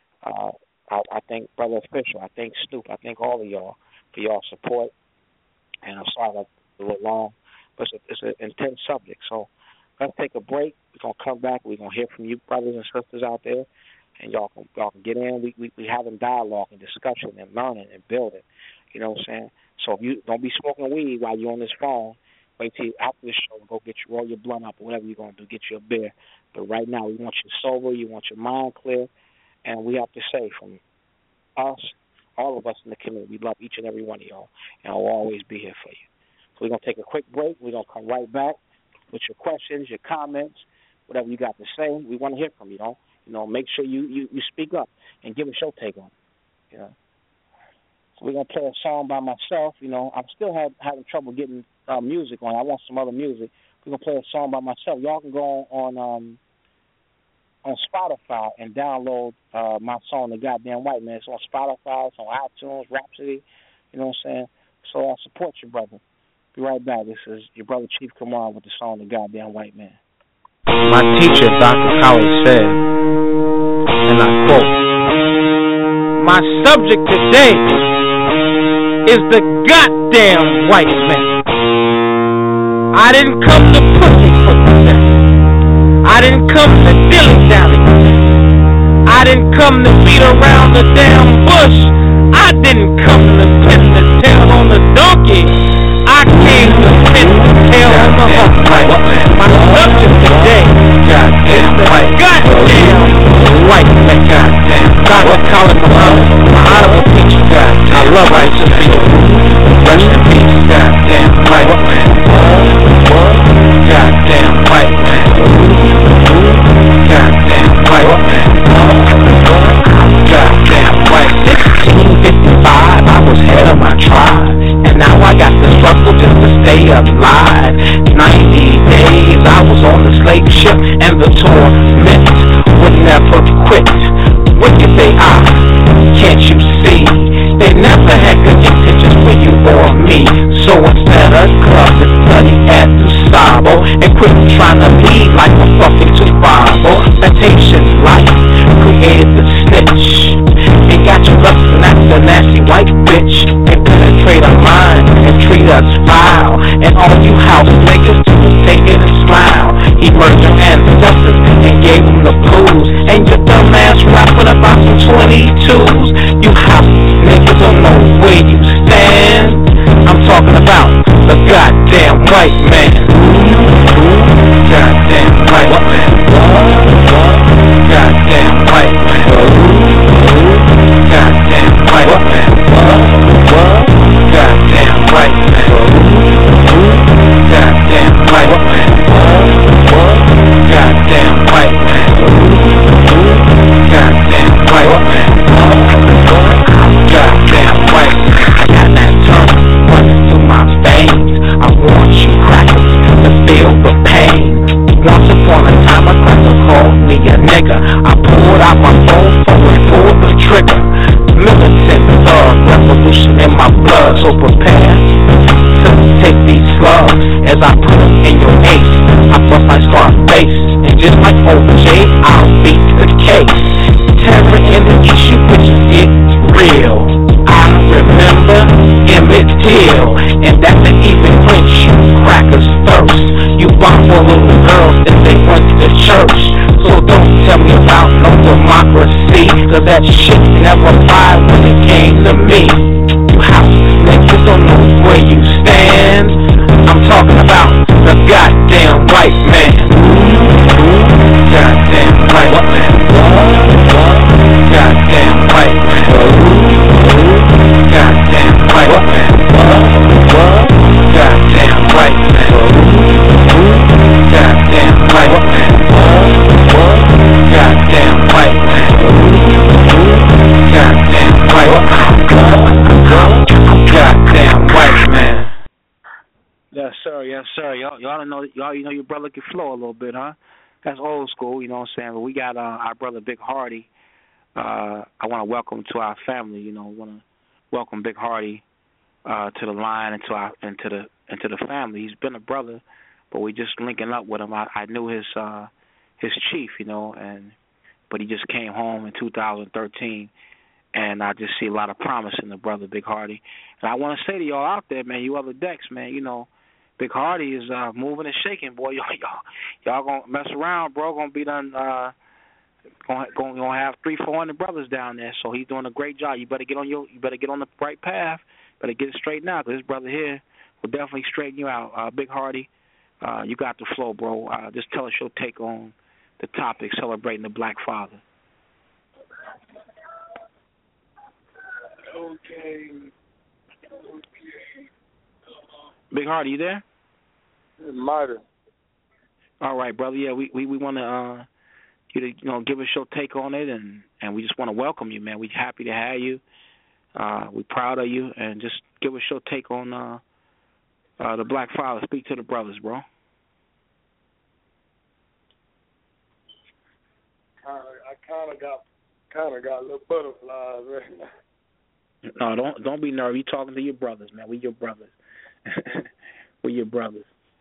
B: Brother Official. I thank Snoop. I thank all of y'all for y'all support. And I'm sorry that's a little long, but it's an intense subject. So let's take a break. We're gonna come back. We're gonna hear from you brothers and sisters out there, and y'all can get in. We having dialogue and discussion and learning and building. You know what I'm saying? So if you don't be smoking weed while you're on this phone, Wait till after the show, go roll your blunt up or whatever you're gonna do. Get you a beer. But right now, we want you sober. You want your mind clear, and we have to say from us, all of us in the community, we love each and every one of y'all, and I'll always be here for you. So we're gonna take a quick break. We're gonna come right back with your questions, your comments, whatever you got to say. We want to hear from you. Make sure you speak up and give us your take on it. So we're gonna play a song by myself. I'm still having trouble getting music on. I want some other music. We're gonna play a song by myself. Y'all can go on Spotify and download my song, The Goddamn White Man. It's on Spotify, it's on iTunes, Rhapsody. You know what I'm saying? So I support you, brother. Be right back. This is your brother Chief Kamar with the song, The Goddamn White Man.
H: My teacher, Dr. Collins, said, and I quote, "My subject today is the goddamn white man. I didn't come to pussyfoot today. I didn't come to dilly-dally. I didn't come to beat around the damn bush. I didn't come to pin the tail on the donkey. I came to pin the tail on the horse. My subject today is the goddamn white man. Dr. Colin Muhammad, my honorable teacher, I love rights and peace. Rest in peace, goddamn white man. Goddamn white man. Goddamn white man. Goddamn white. 1655, I was head of my tribe. And now I got to struggle just to stay alive. 90 days I was on the slave ship, and the torment would never quit. Wicked they are, can't you see? They never had good intentions for you or me. So instead of clubs and study at Gustavo, and quit trying to lead like a fucking survival. Temptation life created the snitch, and got you lusting at the nasty white bitch. They penetrate our mind and treat us vile, and all you house niggas do is take it and smile. He murdered your ancestors and gave them the blues, and your dumb ass rapping about some 22s. You house niggas don't know where you stand. I'm talking about the goddamn white man. Goddamn white man. Goddamn white man. Goddamn white man. Goddamn white man. Goddamn white man. Goddamn white man. Goddamn white man. Goddamn white man. I got that tongue running through my veins. I want you crackers to feel the pain. Once upon a time a cracker called me a nigga. I pulled out my phone and pulled the trigger. Militant thug, revolution in my blood. So prepare to take these slugs as I put them in your ace. I bust my Scarface, and just like OJ, I'll beat the case. Terror in the issue, which is real. I remember Emmett Till, and that they even quench you crackers thirst. You bomb for little girls and they went to church. So don't tell me about no democracy, cause that shit never applied when it came to me. You house niggas don't know where you stand. I'm talking about the goddamn white man. Goddamn white man. Goddamn white man. Goddamn white man. Goddamn white man. Goddamn white man. Goddamn white man. Goddamn white man. Goddamn white man.
B: Yes, sir. Yes, sir. Y'all know your brother can flow a little bit, huh? That's old school, you know what I'm saying? But we got our brother Big Hardy. I want to welcome to our family. Want to welcome Big Hardy to the line and to the family. He's been a brother, but we just linking up with him. I knew his chief, but he just came home in 2013, and I just see a lot of promise in the brother Big Hardy. And I want to say to y'all out there, man, you other decks, man, Big Hardy is moving and shaking, boy. Y'all gonna mess around, bro. Gonna be done. Gonna have 300-400 brothers down there. So he's doing a great job. You better get on the right path. Better get it straight now, because this brother here
A: we'll definitely straighten you out. Big Hardy, you got the flow, bro. Just tell us your take on the topic, celebrating the black father.
I: Okay.
A: Big Hardy, you there?
I: Mighty.
A: All right, brother. Yeah, we want to you to give us your take on it, and we just want to welcome you, man. We're happy to have you. We're proud of you, and just give us your take on the black father. Speak to the brothers, bro.
I: I kind of got little butterflies right now.
A: No, don't be nervous. You're talking to your brothers, man. We your brothers. We your brothers.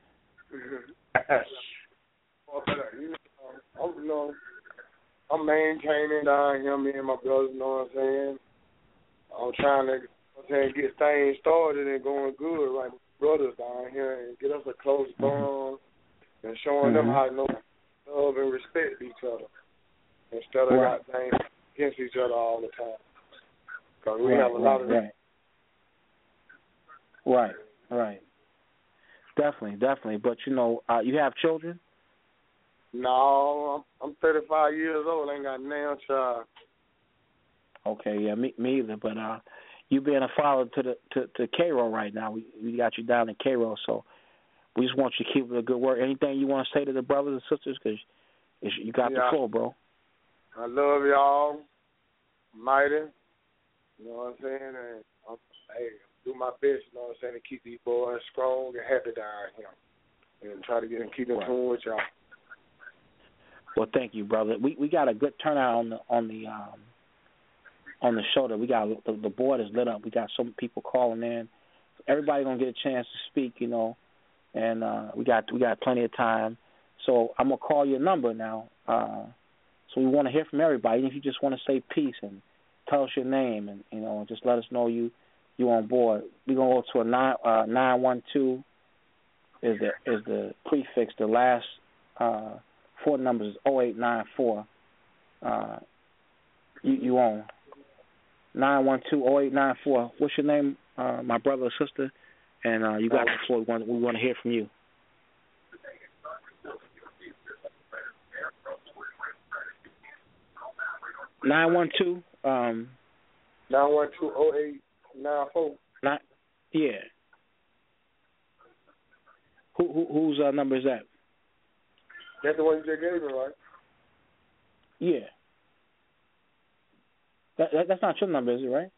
I: I'm maintaining down here, me and my brothers, you know what I'm saying? I'm trying to get things started and going good, like brothers down here, and get us a close bond and showing them how to know, love and respect each other instead of got things against each other all the time. Because we have a lot of that.
A: Right. Definitely. But, you have children?
I: No, I'm 35 years old. I ain't got no child.
A: Okay, yeah, me either. But you being a father to Cairo right now, we got you down in Cairo, so we just want you to keep it a good word. Anything you want to say to the brothers and sisters, because you got the floor, bro.
I: I love y'all, mighty. You know what I'm saying? And I'm do my best, you know what I'm saying, to keep these boys strong and happy down here, and try to keep in tune with y'all.
A: Well, thank you, brother. We got a good turnout on the show. That we got the board is lit up. We got some people calling in. Everybody gonna get a chance to speak, and we got plenty of time. So I'm gonna call your number now. So we want to hear from everybody. Even if you just want to say peace and tell us your name, and just let us know you on board. We're gonna go to a 912 is the prefix. The last 4 numbers is 0894. You on 912-0894. What's your name, my brother or sister? And you got the floor. We want to hear from you. Nine
I: 912-0894.
A: Yeah. Whose number is that?
I: That's the one you just gave me, right?
A: Yeah. That's not your number, is it, right?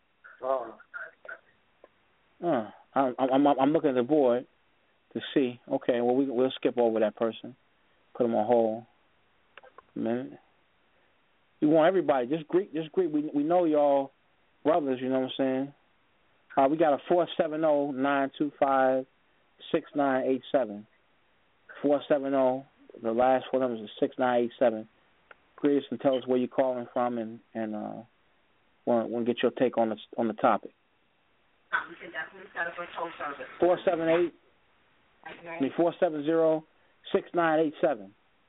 A: I'm looking at the board to see. Okay, well we'll skip over that person. Put them on hold. A minute. We want everybody. Just greet. We know y'all brothers. You know what I'm saying? We got a 470-925-6987. 470. The last 4 numbers is 6987. Greet us and tell us where you're calling from, and want to get your take on the topic.
J: We can definitely set up a toll service.
A: 470-6987.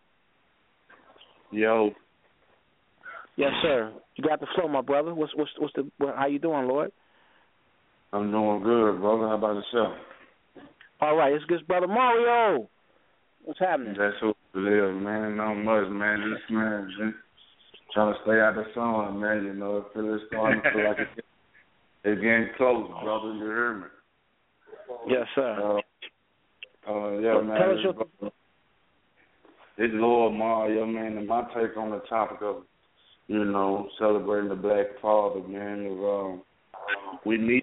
K: Yo.
A: Yes, sir. You got the flow, my brother. How you doing, Lord?
K: I'm doing good, brother. How about yourself?
A: All right, it's good, brother Mario. What's happening?
K: That's what it is, man. Not much, man. Just trying to stay out of the sun, man. It's starting to feel like it's getting close, brother. You hear me?
A: Yes, sir.
K: Yeah, man. It's Lord Mario, man, and my take on the topic of, celebrating the black father, man, is we need,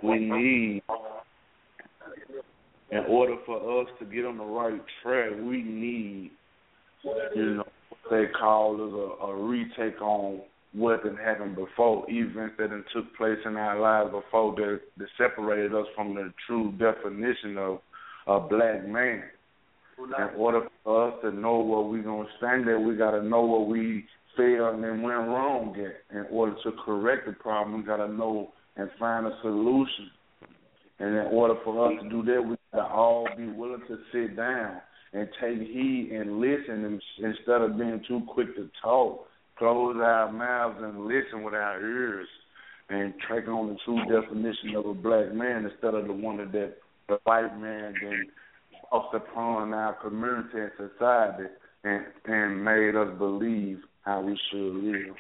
K: in order for us to get on the right track, we need, what they call is a retake on what had happened before, events that took place in our lives before that separated us from the true definition of a black man. In order for us to know what we're going to stand at, we got to know what we failed and went wrong at. In order to correct the problem, we got to know and find a solution. And in order for us to do that, we got to all be willing to sit down and take heed and listen instead of being too quick to talk. Close our mouths and listen with our ears and take on the true definition of a black man instead of the one that the white man then walked upon our community and society and made us believe how we should live.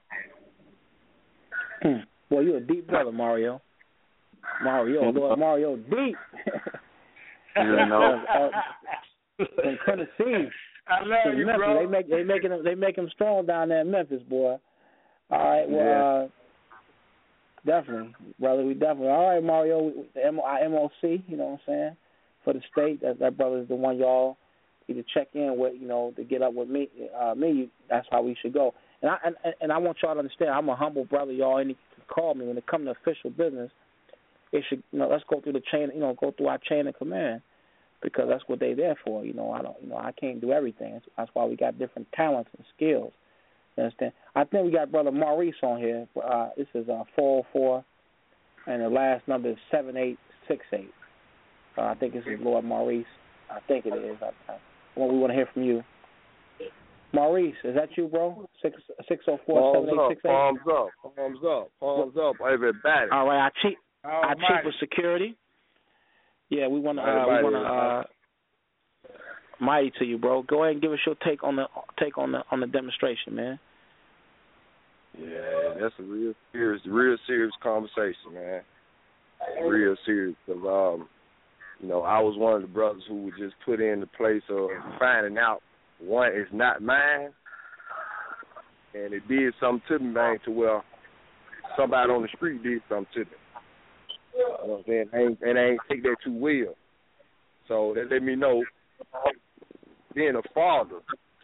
A: Well, you're a deep brother, Mario. Lord Mario, deep.
K: You know.
A: From Tennessee.
G: I love you,
A: Memphis.
G: bro.
A: They make him strong down there in Memphis, boy. All right, well, definitely, brother. We definitely. All right, Mario, our MOC, you know what I'm saying, for the state. That brother's the one y'all need to check in with, you know, to get up with me. That's how we should go. And I want y'all to understand, I'm a humble brother. Y'all need to call me when it comes to official business. It should, you know, let's go through the chain, you know, go through our chain of command, because that's what they're there for. You know, I can't do everything. That's why we got different talents and skills. You understand? I think we got Brother Maurice on here. This is 404, and the last number is 7868. I think this is Lord Maurice. I think it is. We want to hear from you. Maurice, is that you, bro? 604-7868.
L: Palms up, everybody.
A: All right, our chief of security. Yeah, we want to mighty to you, bro. Go ahead and give us your take on the demonstration, man.
L: Yeah, that's a real serious conversation, man. Real serious, because you know, I was one of the brothers who was just put in the place of finding out one is not mine, and it did something to me, man, to where somebody on the street did something to me. You know what I'm saying? And I ain't take that too well. So that let me know, being a father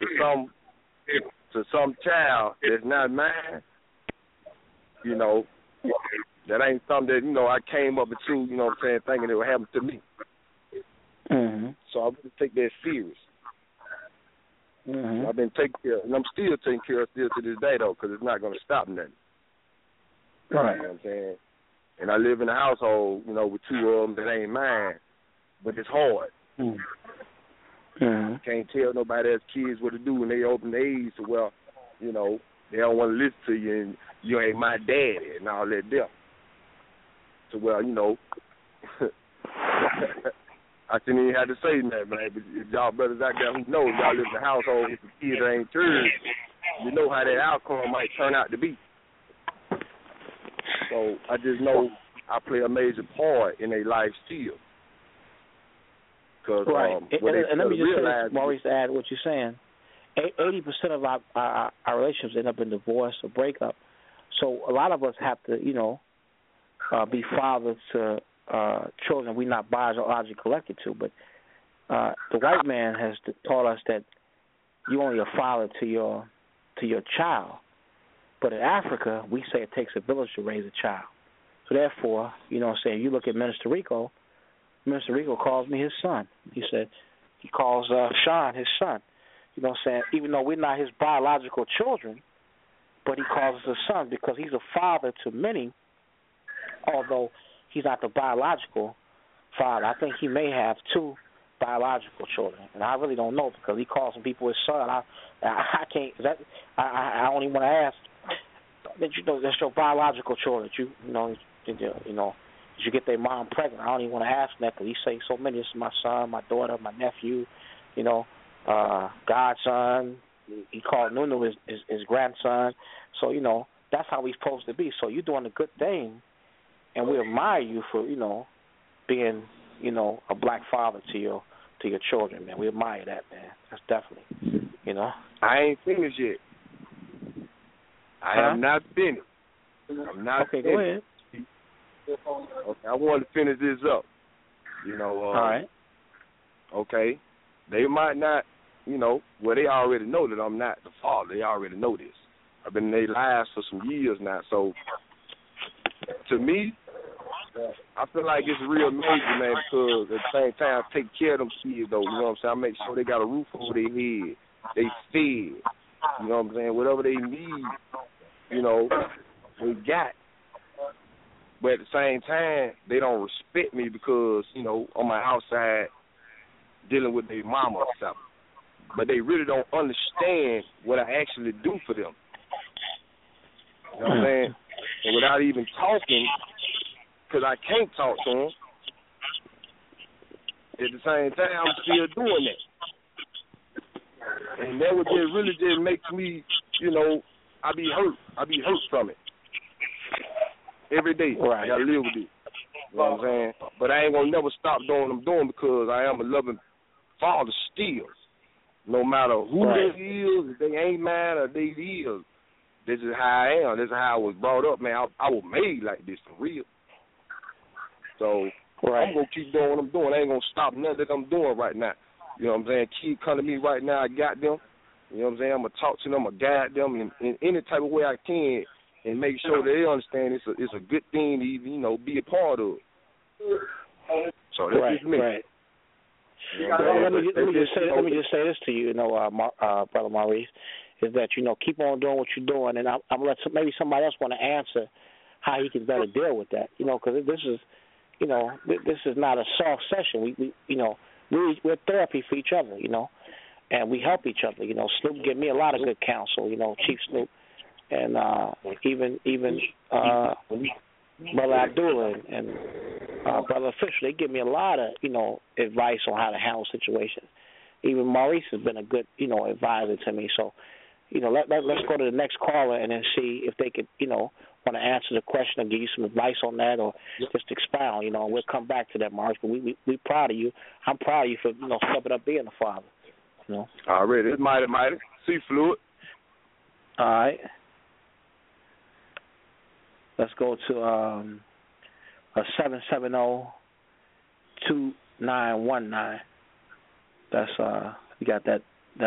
L: to some child that's not mine, you know, that ain't something that, you know, I came up into, you know what I'm saying, thinking it would happen to me.
A: Mm-hmm.
L: So I'm going to take that serious.
A: Mm-hmm.
L: I've been taking care of, and I'm still taking care of still to this day, though, because it's not going to stop nothing.
A: Right.
L: You know what I'm saying? And I live in a household, you know, with two of them that ain't mine, but it's hard.
A: Mm-hmm.
L: Can't tell nobody else's kids what to do when they open their age, so, well, you know, they don't want to listen to you, and you ain't my daddy and all that there. So, well, you know, I shouldn't even have to say that, man, but if y'all brothers out there who know, y'all live in a household with the kids that ain't yours, you know how that outcome might turn out to be. So I just know I play a major part in their life still.
A: Right. And let me just say, Maurice, to add what you're saying, 80% of our relationships end up in divorce or breakup. So a lot of us have to, you know, be fathers to children we're not biologically connected to. But the white man has taught us that you're only a father to your child. But in Africa, we say it takes a village to raise a child. So therefore, you know what I'm saying, you look at Minister Rico calls me his son. He said, he calls Sean his son. You know what I'm saying, even though we're not his biological children, but he calls us a son because he's a father to many, although he's not the biological father. I think he may have two biological children, and I really don't know because he calls some people his son. I can't. I only want to ask that, you know, that's your biological children. You know, did you get their mom pregnant? I don't even want to ask that because he say so many. This is my son, my daughter, my nephew. You know, godson. He called Nunu his grandson. So, you know, that's how he's supposed to be. So you're doing a good thing, and we admire you for, you know, being, you know, a black father to your children, man. We admire that, man. That's definitely, you know.
L: I ain't finished yet. I am not finished. I'm not
A: okay,
L: finished.
A: Go ahead.
L: Okay, I want to finish this up. You know,
A: all right.
L: Okay. They might not, you know, well, they already know that I'm not the father. They already know this. I've been in their lives for some years now. So, to me, I feel like it's real major, man, because at the same time, I take care of them kids, though. You know what I'm saying? I make sure they got a roof over their head. They fed. You know what I'm saying? Whatever they need, you know, they got. But at the same time, they don't respect me because, you know, on my outside, dealing with their mama or something. But they really don't understand what I actually do for them. You know what I'm saying? And without even talking, because I can't talk to them, at the same time, I'm still doing that. And that would just really just makes me, you know, I be hurt from it. Every day, I gotta live with it. You know what I'm saying? But I ain't gonna never stop doing what I'm doing because I am a loving father still. No matter who they is, if they ain't mine or they is, this is how I am. This is how I was brought up, man. I was made like this for real. So I'm gonna keep doing what I'm doing. I ain't gonna stop nothing that I'm doing right now. You know what I'm saying? Keep coming to me right now. I got them. You know what I'm saying? I'm gonna talk to them. I'm gonna guide them in any type of way I can, and make sure that they understand it's a good thing to even, you know, be a part of. So that's just me.
A: Right. You know, let me just say this to you, you know, Brother Maurice, is that, you know, keep on doing what you're doing, and I'm gonna let maybe somebody else want to answer how he can better deal with that, you know, because this is, you know, this is not a soft session. We you know, we're therapy for each other, you know, and we help each other. You know, Snoop gave me a lot of good counsel, you know, Chief Snoop, and even Brother Abdullah and Brother Official, they give me a lot of, you know, advice on how to handle situations. Even Maurice has been a good, you know, advisor to me. So, you know, let's go to the next caller and then see if they could, you know, want to answer the question or give you some advice on that or just expound, you know, and we'll come back to that, Maurice. But we proud of you. I'm proud of you for, you know, stepping up being a father, you know.
L: Already. It's mighty. See fluid.
A: All right. Let's go to a 770-2919. That's you got that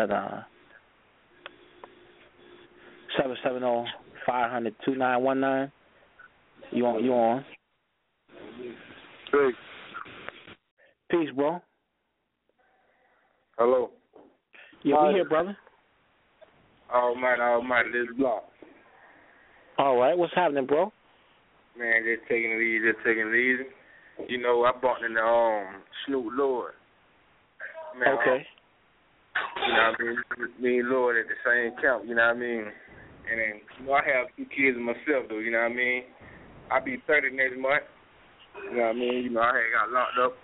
A: 770-500-2919. You on?
I: Hey.
A: Peace, bro.
I: Hello.
A: Yeah, we here, brother.
I: Almighty, this block.
A: All right, what's happening, bro?
I: Man, just taking it easy. You know, I bought in the Snoop Lord. Man,
A: okay.
I: You know what I mean? Me and Lord at the same camp, you know what I mean? And then, you know, I have 2 kids myself, though, you know what I mean? I'll be 30 next month. You know what I mean? You know, I had got locked up.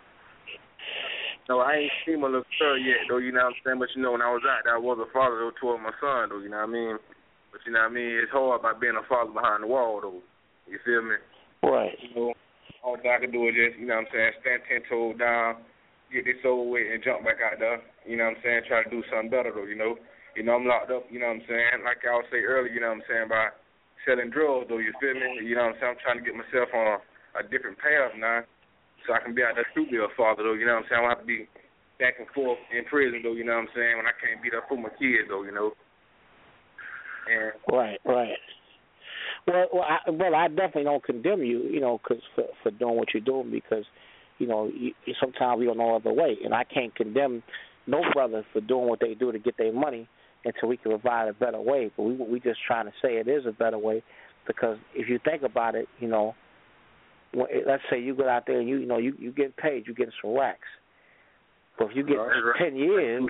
I: No, I ain't seen my little girl yet, though, you know what I'm saying? But, you know, when I was out there, I was a father, though, toward my son, though, you know what I mean? But, you know what I mean? It's hard by being a father behind the wall, though. You feel me?
A: Right.
I: You know, all I can do is just, you know what I'm saying, stand 10 toes down, get this over with, and jump back out there. You know what I'm saying? Try to do something better, though, you know? You know, I'm locked up, you know what I'm saying? Like I was saying earlier, you know what I'm saying, by selling drugs, though, you feel me? You know what I'm saying? I'm trying to get myself on a different path now so I can be out there to be a father, though, you know what I'm saying? I don't have to be back and forth in prison, though, you know what I'm saying, when I can't be there for my kids, though, you know? And
A: right. Well, I definitely don't condemn you, you know, cause for doing what you're doing because, you know, sometimes we don't know other way. And I can't condemn no brother for doing what they do to get their money until we can provide a better way. But we just trying to say it is a better way because if you think about it, you know, let's say you go out there and you get paid, you get some racks. But if you get 10 years,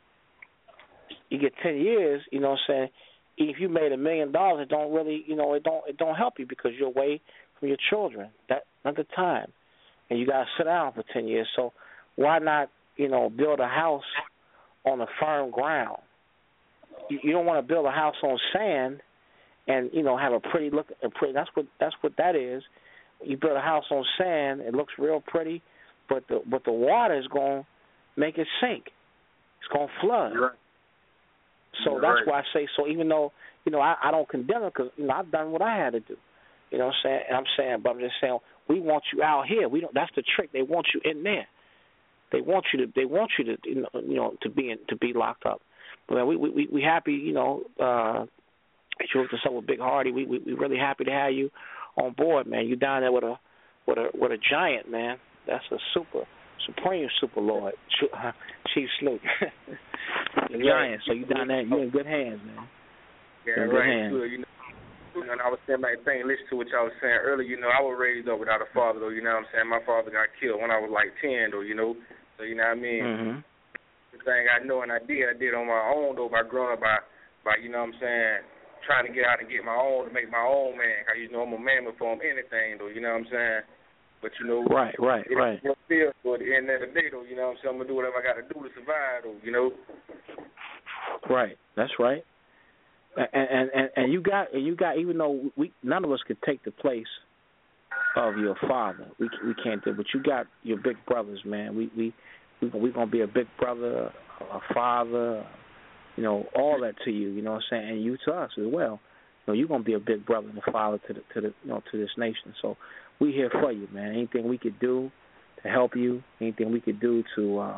A: you get 10 years, you know what I'm saying? If you made $1 million, it don't really, you know, it don't help you because you're away from your children at the time, and you got to sit down for 10 years. So why not, you know, build a house on a firm ground? You don't want to build a house on sand, and you know have a pretty look. That's what that is. You build a house on sand, it looks real pretty, but the water is going to make it sink. It's going to flood.
I: Right.
A: So that's why I say, so even though, you know, I don't condemn it because, you know, I've done what I had to do. You know what I'm saying? But I'm just saying, we want you out here. We don't. That's the trick. They want you in there. They want you to you know to be locked up. But we happy, you know, you hooked us up with Big Hardy. We really happy to have you on board, man. You down there with a giant, man. That's a supreme super lord, Chief Snoop. The giant. So you down there, you in good hands, man.
I: Yeah,
A: in
I: good
A: hands.
I: Good. You know, and I was saying back thing, listen to what y'all was saying earlier, you know, I was raised up without a father, though, you know what I'm saying? My father got killed when I was like 10, though, you know? So, you know what I mean?
A: Mm-hmm.
I: The thing I know and I did on my own, though, by growing up by you know what I'm saying, trying to get out and get my own, to make my own man. Cause, you know, I'm a man before I'm anything, though, you know what I'm saying? But you know,
A: right.
I: It feels for at the end of the day, though. You know what I'm saying? I'm gonna do whatever I got to do to survive, though. You know.
A: Right. That's right. And you got even though none of us could take the place of your father, we can't do. But you got your big brothers, man. We gonna be a big brother, a father, you know, all that to you. You know what I'm saying? And you to us as well. You know, you're gonna be a big brother and a father to the to this nation. So we here for you, man. Anything we could do to help you, anything we could do to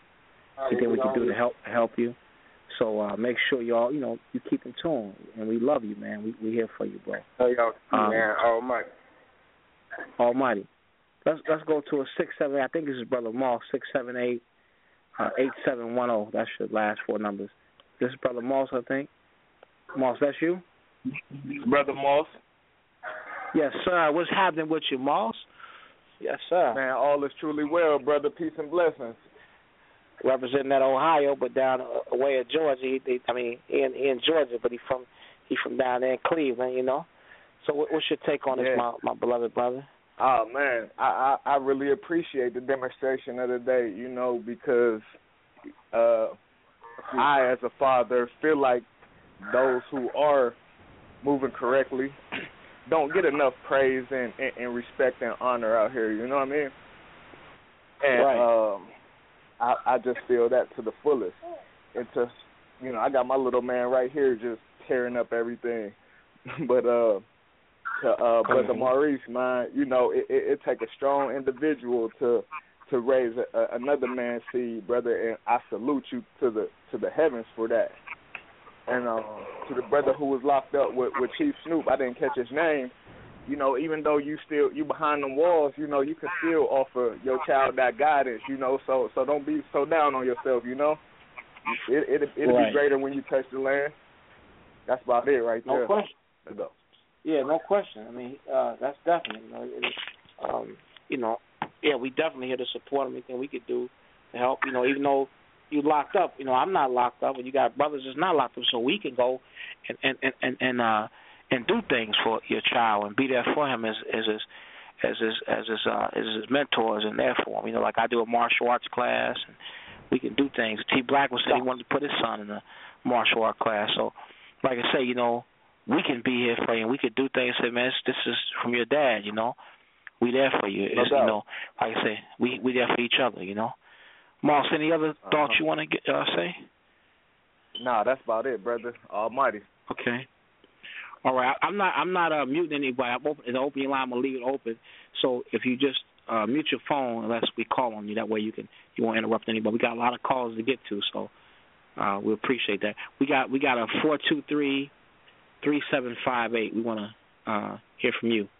A: help you. So make sure y'all, you keep in tune, and we love you, man. We here for you, bro.
I: Oh, y'all, man,
A: Almighty. Let's go to a 678. I think this is Brother Moss, 678-8710. That's your last four numbers. This is Brother Moss, I think. Moss, that's you?
L: Brother Moss.
A: Yes, sir. What's happening with you, Moss? Yes, sir.
L: Man, all is truly well, brother. Peace and blessings.
A: Representing that Ohio, but down away at Georgia. He in Georgia, but he from down there in Cleveland, you know. So what's your take on this, my beloved brother?
L: Oh man, I really appreciate the demonstration of the day, you know, because I, as a father, feel like those who are moving correctly don't get enough praise and respect and honor out here. You know what I mean? And
A: right.
L: I just feel that to the fullest. And I got my little man right here just tearing up everything. But Brother Maurice, man, you know, it take a strong individual to raise another man's seed, brother, and I salute you to the heavens for that. And to the brother who was locked up with Chief Snoop, I didn't catch his name. You know, even though you behind them walls, you know, you can still offer your child that guidance, you know, so don't be so down on yourself, you know. It'll
A: right.
L: be greater when you touch the land. That's about it right there.
A: No question. Yeah, no question. I mean, that's definitely, we definitely here to support anything we could do to help, you know, even though you locked up, you know, I'm not locked up, and you got brothers that's not locked up, so we can go and do things for your child and be there for him as his mentors and there for him. You know, like I do a martial arts class, and we can do things. T. Black was saying he wanted to put his son in a martial art class. So, like I say, you know, we can be here for you, and we could do things. Say, man, this is from your dad. You know, we there for you. You know, like I say, we there for each other. You know, Moss, any other thoughts you want to say?
L: Nah, that's about it, brother. Almighty.
A: Okay. All right, I'm not muting anybody. I'm open the opening line. I'm gonna leave it open. So if you just mute your phone unless we call on you, that way you won't interrupt anybody. We got a lot of calls to get to, so we appreciate that. We got a 423-3758. We want to hear from you.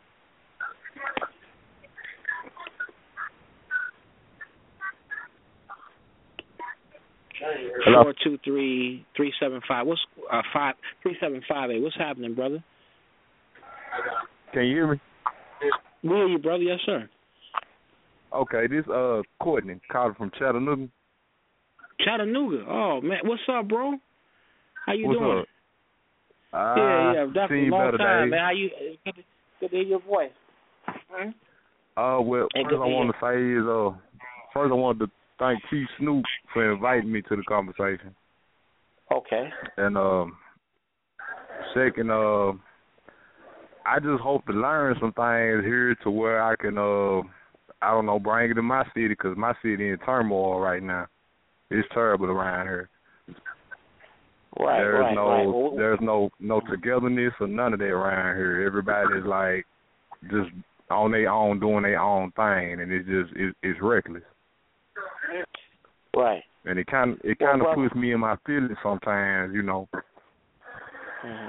L: Hello.
A: 423-375. What's 3758? What's happening, brother?
M: Can you hear me?
A: We hear you, brother. Yes, sir.
M: Okay, this Courtney calling from Chattanooga.
A: Chattanooga. Oh man, what's up, bro? How you doing?
M: Up?
A: Yeah, definitely. Long time,
M: days.
A: man. How you? Good to hear your voice.
M: Well, first I want to say is first I wanted to thank Chief Snoop for inviting me to the conversation.
A: Okay.
M: And second, I just hope to learn some things here to where I can, bring it to my city, because my city in turmoil right now. It's terrible around here.
A: Right,
M: There's no togetherness or none of that around here. Everybody's like just on their own, doing their own thing, and it's reckless.
A: Right.
M: And it kind of puts me in my feelings sometimes, you know.
A: Mm-hmm.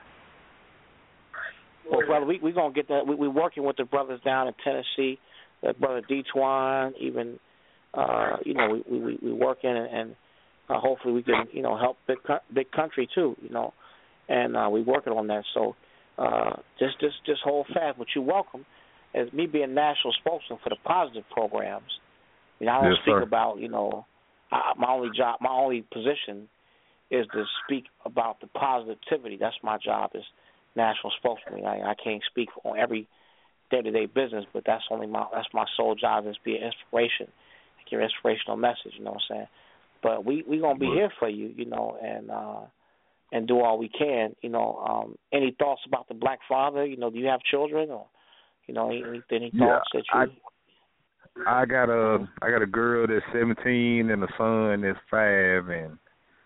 A: Well, brother, we gonna get that. We're working with the brothers down in Tennessee, brother D-Twan, even we working and hopefully we can help big country too, and we're working on that. So just hold fast. But you're welcome. As me being national spokesman for the positive programs, I don't speak about my only position is to speak about the positivity. That's my job as national spokesman. I can't speak on everything day-to-day business, but that's my sole job is be an inspiration, give an inspirational message. You know what I'm saying? But we gonna be here for you, you know, and do all we can. You know, any thoughts about the black father? You know, do you have children, or you know, any thoughts that you?
M: I got a girl that's 17 and a son that's 5, and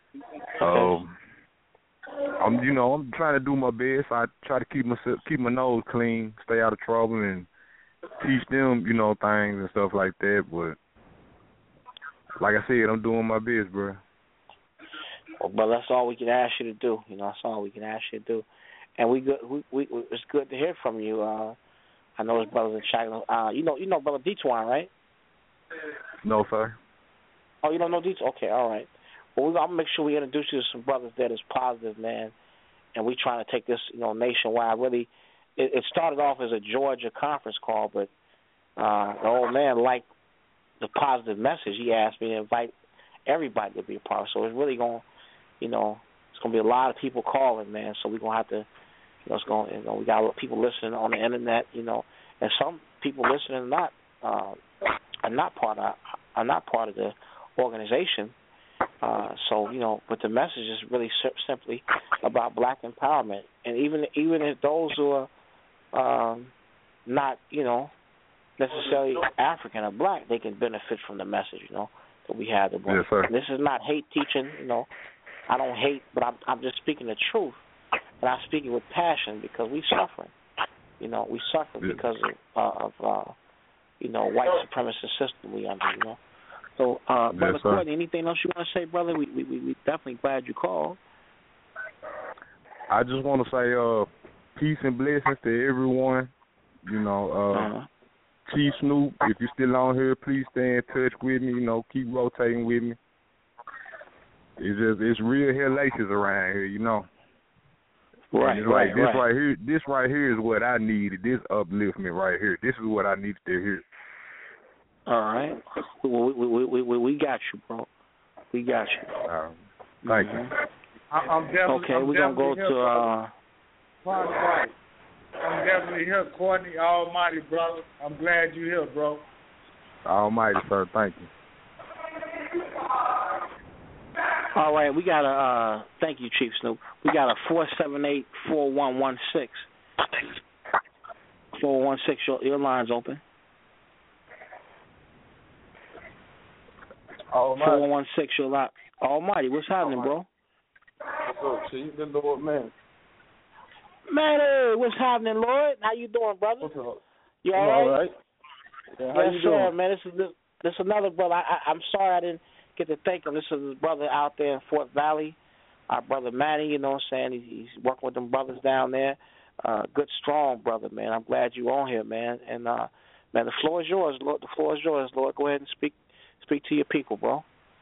M: I'm trying to do my best. I try to keep my nose clean, stay out of trouble, and teach them, you know, things and stuff like that. But like I said, I'm doing my best, bro.
A: Well, that's all we can ask you to do. You know, that's all we can ask you to do. And it's good to hear from you. I know his brother's in China. You know Brother Detwine, right?
M: No, sir.
A: Oh, you don't know Detwine? Okay, all right. Well, I'll make sure we introduce you to some brothers that is positive, man. And we trying to take this, you know, nationwide. Really, it started off as a Georgia conference call, but the old man liked the positive message. He asked me to invite everybody to be a part. So it's really going, you know, it's going to be a lot of people calling, man. So we're going to have to. We got a lot of people listening on the internet, you know, and some people listening are not part of the organization. So you know, but the message is really simply about black empowerment, and even if those who are not, you know, necessarily African or black, they can benefit from the message, you know, that we have.
M: Yes, sir.
A: This is not hate teaching, you know. I don't hate, but I'm just speaking the truth. And I'm speaking with passion because we suffering. You know, we suffer because of you know, white supremacist system we under, you know. So, Brother Courtney, anything else you want to say, brother? We definitely glad you called.
M: I just want to say peace and blessings to everyone. You know, Chief Snoop, if you're still on here, please stay in touch with me. You know, keep rotating with me. It's real hellacious around here, you know.
A: Right,
M: This right here is what I needed. This upliftment right here. This is what I needed to hear.
A: All right. We got you, bro. We got you.
M: Thank you.
G: I'm definitely
A: okay. We're gonna go to.
G: I'm definitely here, Courtney. Almighty, brother. I'm glad you're here, bro.
M: Almighty, sir. Thank you.
A: All right, we got a thank you, Chief Snoop. We got a 478-4116. 416. Your line's open. 416. Your line. Almighty, what's happening, bro?
I: What's up, Chief? The Lord, man.
A: Man, hey, what's happening, Lord? How you doing, brother?
I: What's up?
A: You all right?
I: Yeah, how you
A: sir,
I: doing?
A: Man. This is another brother. I'm sorry I didn't get to thank him. This is his brother out there in Fort Valley, our brother Manny, you know what I'm saying? He's working with them brothers down there. Good, strong brother, man. I'm glad you're on here, man. And, man, the floor is yours, Lord. The floor is yours, Lord. Go ahead and speak to your people, bro.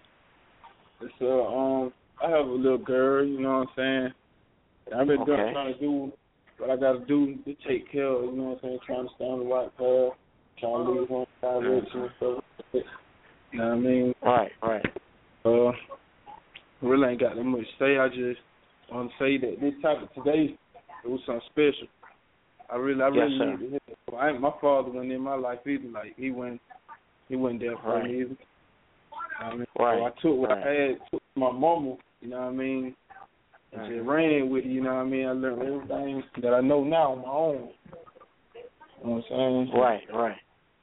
I: I have a little girl, you know what I'm saying? I've been trying to do what I got to do to take care of, you know what I'm saying? Trying to stay on the right path, trying to leave one direction and stuff. You know what I mean?
A: Right.
I: Really ain't got that much to say. I just want to say that this topic today, it was something special. I really need to hear it. My father wasn't in my life either. Like, he wasn't there for me either. I mean, so I took what I had, took my mama, you know what I mean, and just ran with it, you know what I mean. I learned everything that I know now on my own. You know what I'm saying?
A: Right.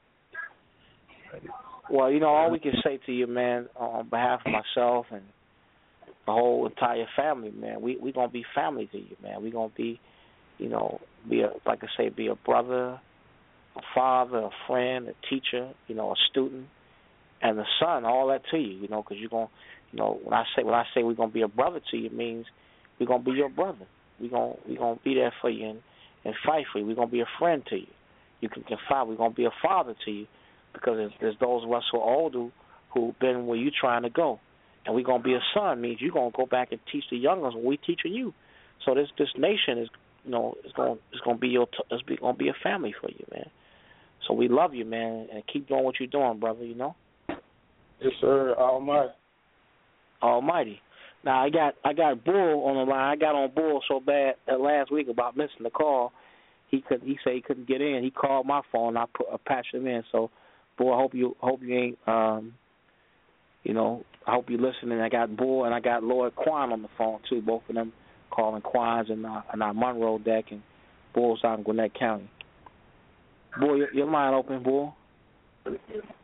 A: Well, you know, all we can say to you, man, on behalf of myself and the whole entire family, man, we going to be family to you, man. We going to be, you know, be a brother, a father, a friend, a teacher, you know, a student, and a son, all that to you, you know, because you're going to, you know, when I say we're going to be a brother to you, it means we're going to be your brother. We're going to be there for you and fight for you. We're going to be a friend to you. You can confide. We're going to be a father to you. Because there's those of us who are older who've been where you're trying to go. And we're going to be a son means you're going to go back and teach the young ones what we're teaching you. So this nation is, you know, it's going to be going to be a family for you, man. So we love you, man, and keep doing what you're doing, brother, you know?
I: Yes, sir.
A: Almighty. Now, I got Bull on the line. I got on Bull so bad that last week about missing the call. he said he couldn't get in. He called my phone. I patched him in. So, boy, I hope you ain't you know, I hope you're listening. I got Bull and I got Lloyd Quan on the phone too. Both of them calling Quan's in our Monroe deck, and Bull's out in Gwinnett County. Bull, your line open, Bull.
N: Bull.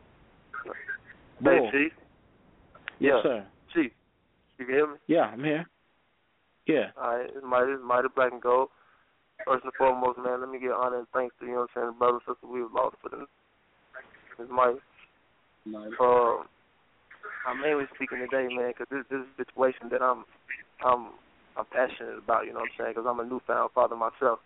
A: Hey,
N: Chief.
A: Yes, sir.
N: Chief, you can hear me?
A: Yeah, I'm here. Yeah.
N: All right, it's Mighty Black and Gold. First and foremost, man, let me give honor and thanks to, you know what I'm saying, the brothers and sisters we've lost for them. It's Mighty. I'm mainly speaking today, man, because this is a situation that I'm passionate about, you know what I'm saying, because I'm a newfound father myself.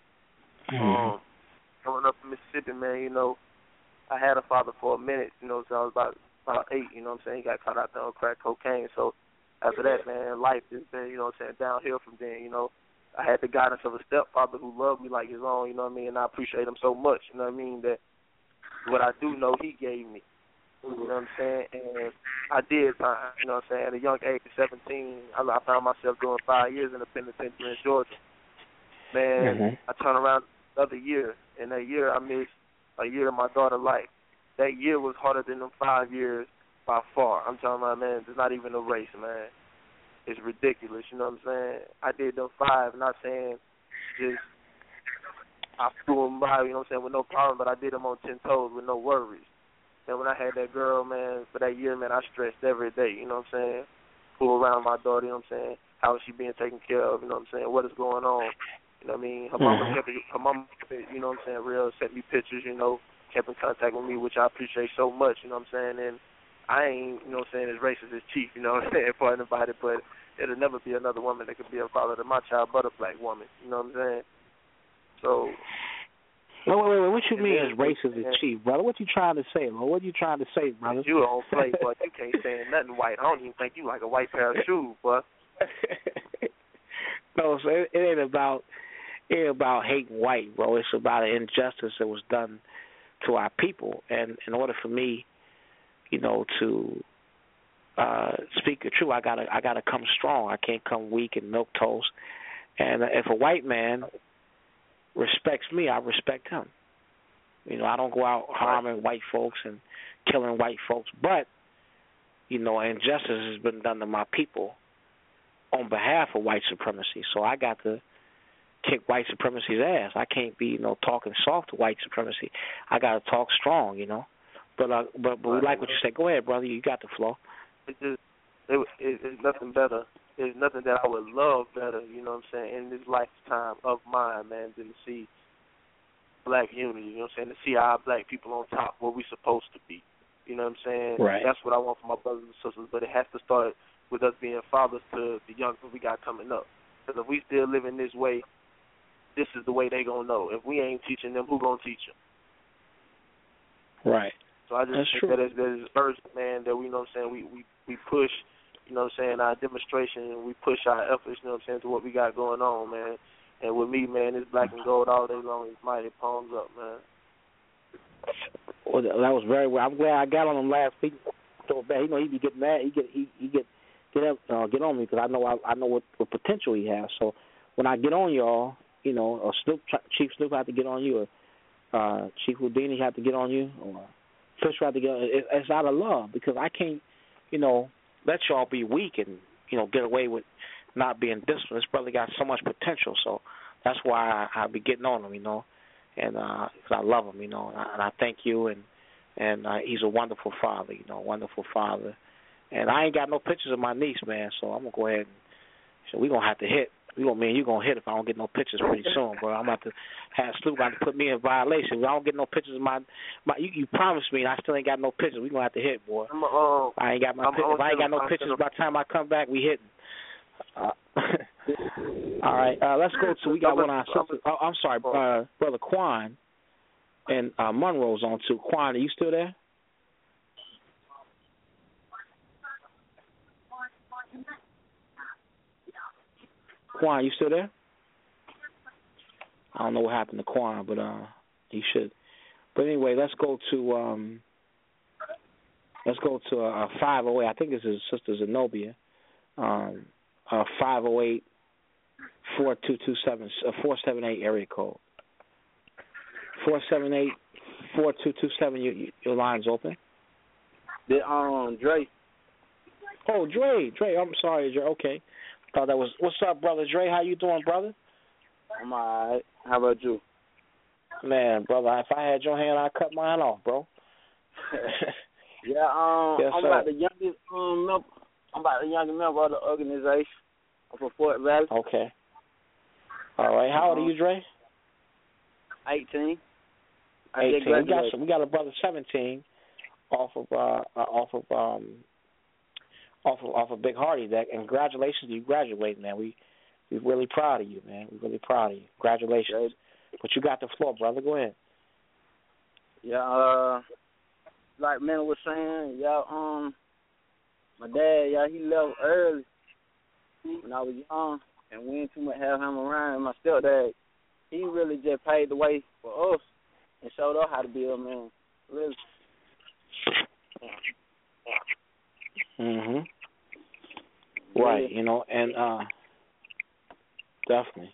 N: Growing up in Mississippi, man, you know, I had a father for a minute, you know, so I was about 8, you know what I'm saying. He got caught out there on crack cocaine. So after that, man, life has been, you know what I'm saying, downhill from then, you know. I had the guidance of a stepfather who loved me like his own, you know what I mean, and I appreciate him so much, you know what I mean, that what I do know he gave me, you know what I'm saying, and I did find, you know what I'm saying, at a young age of 17, I found myself doing 5 years in the penitentiary in Georgia. Man, I turned around the other year, and that year I missed a year of my daughter's life. That year was harder than them 5 years by far. I'm talking about, man, it's not even a race, man. It's ridiculous, you know what I'm saying? I did them 5, not saying just I threw them by, you know what I'm saying, with no problem, but I did them on 10 toes with no worries. And when I had that girl, man, for that year, man, I stressed every day, you know what I'm saying? Pull around my daughter, you know what I'm saying? How is she being taken care of, you know what I'm saying? What is going on? You know what I mean? Her mama kept it, you know what I'm saying, real, sent me pictures, you know, kept in contact with me, which I appreciate so much, you know what I'm saying? And I ain't, you know what I'm saying, as racist as Chief, you know what I'm saying, for anybody, but it'll never be another woman that could be a father to my child but a black woman, you know what I'm saying? So...
A: Wait. What you mean as racist as Chief, brother? What you trying to say, Lord? What you trying to say, brother?
N: You don't play, but you can't say nothing white. I don't even think you like a white pair of shoes, but...
A: No, so it ain't about hating white, bro. It's about an injustice that was done to our people, and in order for me, you know, to speak the truth, I gotta come strong. I can't come weak and milquetoast. And if a white man respects me, I respect him. You know, I don't go out harming white folks and killing white folks, but you know, injustice has been done to my people on behalf of white supremacy. So I got to kick white supremacy's ass. I can't be, you know, talking soft to white supremacy. I got to talk strong, you know. But we like what you said. Go ahead, brother. You got the flow.
N: It's nothing better. There's nothing that I would love better, you know what I'm saying, in this lifetime of mine, man, than to see black unity, you know what I'm saying, to see our black people on top where we're supposed to be. You know what I'm saying?
A: Right.
N: That's what I want for my brothers and sisters, but it has to start with us being fathers to the young people we got coming up. Because if we still living this way, this is the way they going to know. If we ain't teaching them, who going to teach them?
A: Right.
N: So I just think that it's urgent, man, that we, you know what I'm saying, we push, you know what I'm saying, our demonstration, and we push our efforts, you know what I'm saying, to what we got going on, man. And with me, man, it's black and gold all day long. It's Mighty. Palms up, man.
A: Well, that was very well. I'm glad I got on him last week. So bad, you know, he be getting mad. He get on me because I know what potential he has. So when I get on y'all, you know, or Chief Snoop have to get on you, or Chief Houdini have to get on you, or Fisher have to get on. It's out of love because I can't, you know, let y'all be weak and, you know, get away with not being disciplined. This brother got so much potential, so that's why I be getting on him, you know, and because I love him, you know, and I thank you, and he's a wonderful father, you know, wonderful father. And I ain't got no pictures of my niece, man, so I'm going to go ahead and so we're going to have to hit. Me and you going to hit if I don't get no pictures pretty soon, bro. I'm about to have Snoop about to put me in violation. If I don't get no pictures of my you promised me and I still ain't got no pictures. We're going to have to hit, boy. I ain't got my pictures. If I ain't got no pictures by the time I come back, we hitting. All right, let's go to, we got one of our sisters. Oh, I'm sorry, Brother Quan and Monroe's on too. Quan, are you still there? Quan, you still there? I don't know what happened to Quan, but he should. But anyway, let's go to 508. I think this is Sister Zenobia. 508-4227 478 area code. 478-4227. Your line's open.
O: Dre.
A: Oh, Dre. I'm sorry, Dre. Okay. Thought that was. What's up, brother Dre? How you doing, brother?
O: I'm alright. How about you?
A: Man, brother, if I had your hand, I'd cut mine off, bro.
O: Yeah,
A: yes,
O: I'm about the youngest member. I'm about the youngest member of the organization. I'm from Fort Valley.
A: Okay. All right. How old are you, Dre?
O: 18.
A: 18. We got a brother 17 off of Big Hardy. That and congratulations to you graduating, man. We're really proud of you, man. We're really proud of you. Congratulations. But you got the floor, brother. Go ahead.
O: Yeah, like man was saying, my dad, he left early when I was young, and we didn't too much have him around. And my stepdad, he really just paved the way for us and showed us how to be a man. Really.
A: Mhm. Right, and definitely.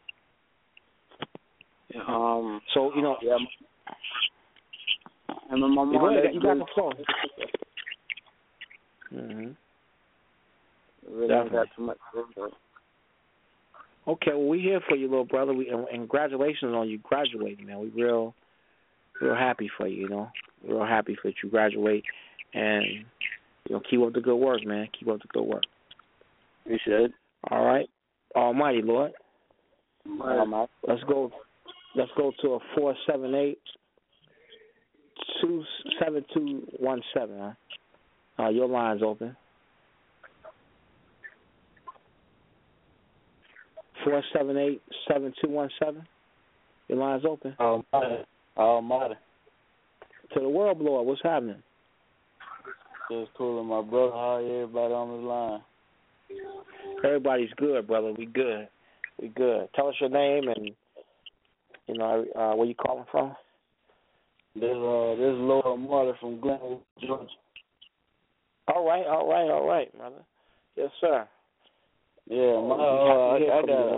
A: So
O: Yeah. And my mom,
A: you got the floor. Mhm.
O: Really don't got too much.
A: Okay, well, we're here for you, little brother. And congratulations on you graduating, man. We're real happy for you, Real happy for you graduate. And, keep up the good work, man. Keep up the good work.
O: You should.
A: All right. Almighty, Lord. Let's go to a 478-27217, huh? Your line's open. 478-7217. Your line's open.
O: Almighty.
A: To the world, Lord, what's happening?
O: Just cooling, my brother. How everybody on the line?
A: Everybody's good, brother. We good. Tell us your name and where you calling from.
O: This Lord Marty from Glenwood, Georgia.
A: All right, brother. Yes, sir.
O: Yeah, Almighty,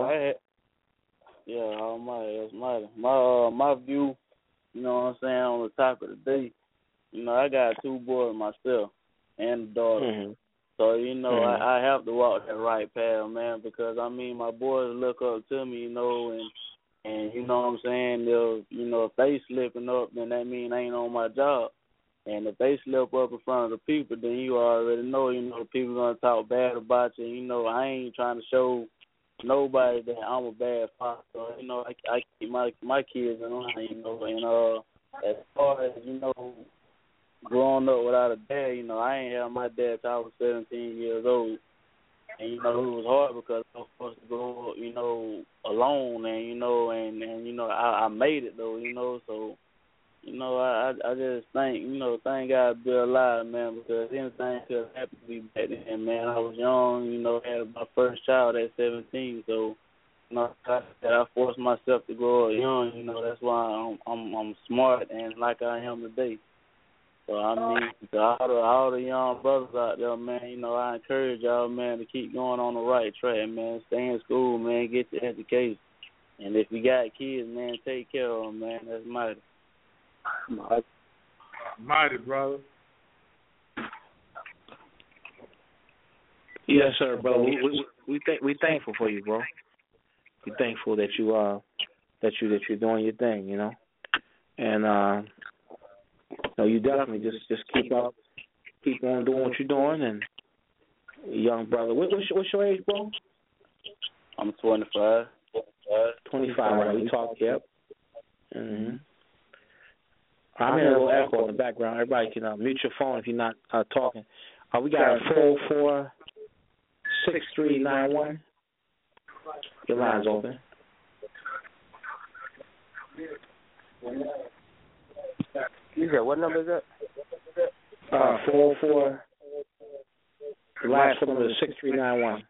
O: that's mighty. My view, what I'm saying, on the top of the day, I got 2 boys myself and a daughter.
A: Mm-hmm.
O: So, I have to walk that right path, man, because, my boys look up to me, and you know what I'm saying, if they slipping up, then that mean I ain't on my job. And if they slip up in front of the people, then you already know, the people going to talk bad about you. I ain't trying to show nobody that I'm a bad father. So, I keep my kids in line, and as far as, growing up without a dad, I ain't had my dad till I was 17 years old. And, it was hard because I was supposed to grow up, alone and, I made it though, so, I just think, thank God to be alive, man, because anything could happen to me back then, man. I was young, had my first child at 17, so, I forced myself to grow up young, that's why I'm smart and like I am today. So, to all the young brothers out there, man, I encourage y'all, man, to keep going on the right track, man. Stay in school, man, get your education. And if you got kids, man, take care of them, man. That's mighty.
G: Mighty, brother.
A: Yes, sir, brother. We thankful for you, bro. We thankful that you're doing your thing, and you definitely just keep on doing what you're doing, and young brother. What's your age, bro?
O: I'm 25.
A: 25, right? We talked, yep. Mm-hmm. I'm hearing a little echo in the background. Everybody can mute your phone if you're not talking. We got a 404-6391. Your line's open.
O: You said what number is that?
A: 404. The last number is 6391.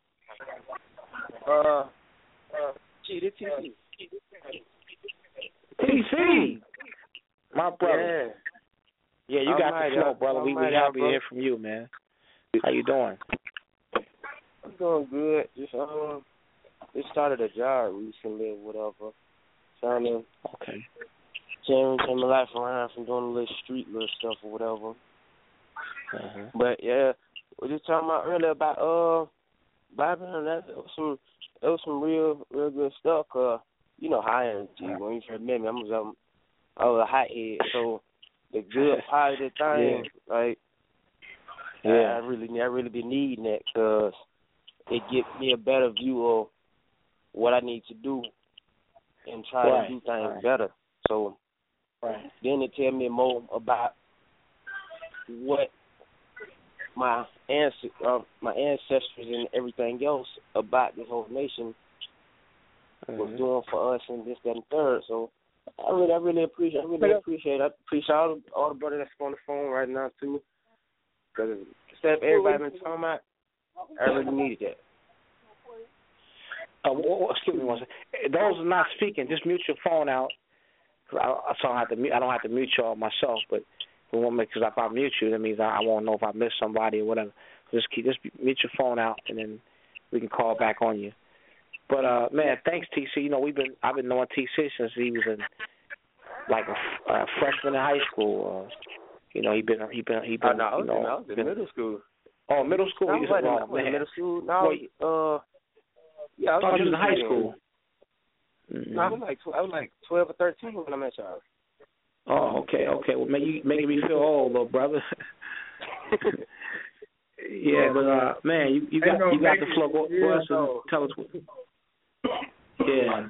A: TC. My brother. Yeah, you got the flow, brother. We happy to hear from you, man. How you doing?
O: I'm doing good. Just started a job recently, whatever. Trying to
N: turn my life around from doing a little street little stuff or whatever. But yeah, we just talking about earlier about Bible, and that was some real good stuff. You know how I am, G. When you first met me, I was a hothead, so the good positive thing, like I really be needing that, because it gives me a better view of what I need to do and try to do things better. So then it tell me more about what my ancestors and everything else about this whole nation was doing for us and this, that, and third. So I really appreciate it. I appreciate all the brothers that's on the phone right now too, because instead of everybody been talking about, I really needed that.
A: Excuse me one second. Those are not speaking, just mute your phone out. I don't have to mute y'all myself, but because if I mute you, that means I won't know if I missed somebody or whatever. Just mute your phone out, and then we can call back on you. But man, thanks TC. You know, I've been knowing TC since he was in like a freshman in high school. You know, he been.
N: I was in middle school.
A: Oh, middle school.
N: I was in middle school. No, yeah, I was
A: in high school.
N: No, I was like 12 or 13 when I met y'all.
A: Oh, okay. Well, making me feel old, little brother. Yeah, but man, you got the flow. Go ahead and tell us what. Yeah.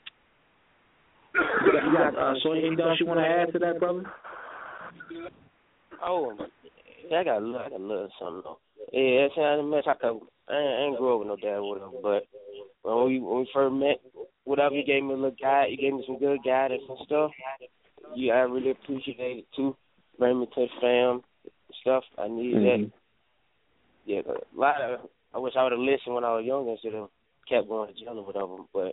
A: You got so anything else you want to add to that, brother?
N: Oh, yeah, I got a little something though. Yeah, I ain't grow up with no dad or whatever, but when we first met, whatever, you gave me a little guide, you gave me some good guidance and stuff. Yeah, I really appreciate it too. Bring me to the fam stuff. I need that. Yeah, a lot of, I wish I would have listened when I was younger instead of kept going to jail or whatever. But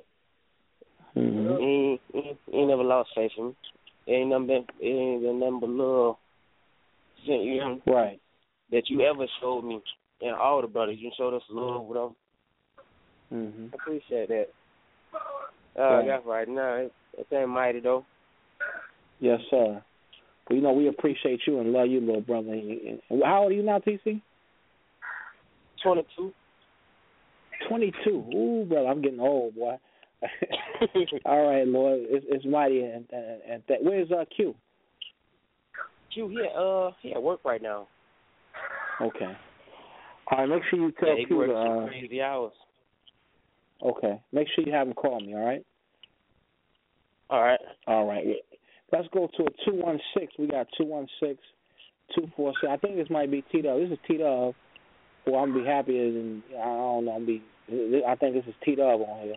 N: he ain't never lost faith in me. It ain't been nothing but love. You know,
A: right.
N: That you ever showed me, and all the brothers, you showed us love, whatever. I appreciate that. That's right now. It ain't mighty though.
A: Yes, sir. Well, you know, we appreciate you and love you, little brother. And how old are you now, TC?
N: 22.
A: 22. Ooh, brother, I'm getting old, boy. All right, Lord, it's mighty. And where's Q?
N: Q, he at work right now.
A: Okay. All right, make sure you tell
N: Q.
A: He
N: works crazy hours.
A: Okay. Make sure you have him call me, all right?
N: All right.
A: All right. Let's go to a 216. We got 216-246. I think this might be T-Dub. This is T-Dub. Well, I'm going to be happier than, I don't know, I think this is T-Dub on here.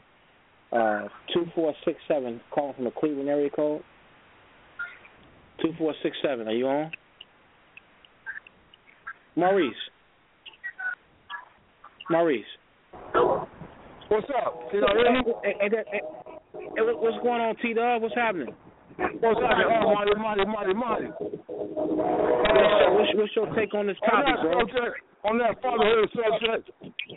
A: 2467, calling from the Cleveland area code. 2467, are you on? Maurice.
P: What's up?
A: What's going on, T-Dub? What's happening?
P: What's happening? Oh, Marty.
A: What's your take on this topic, bro?
P: On that fatherhood subject.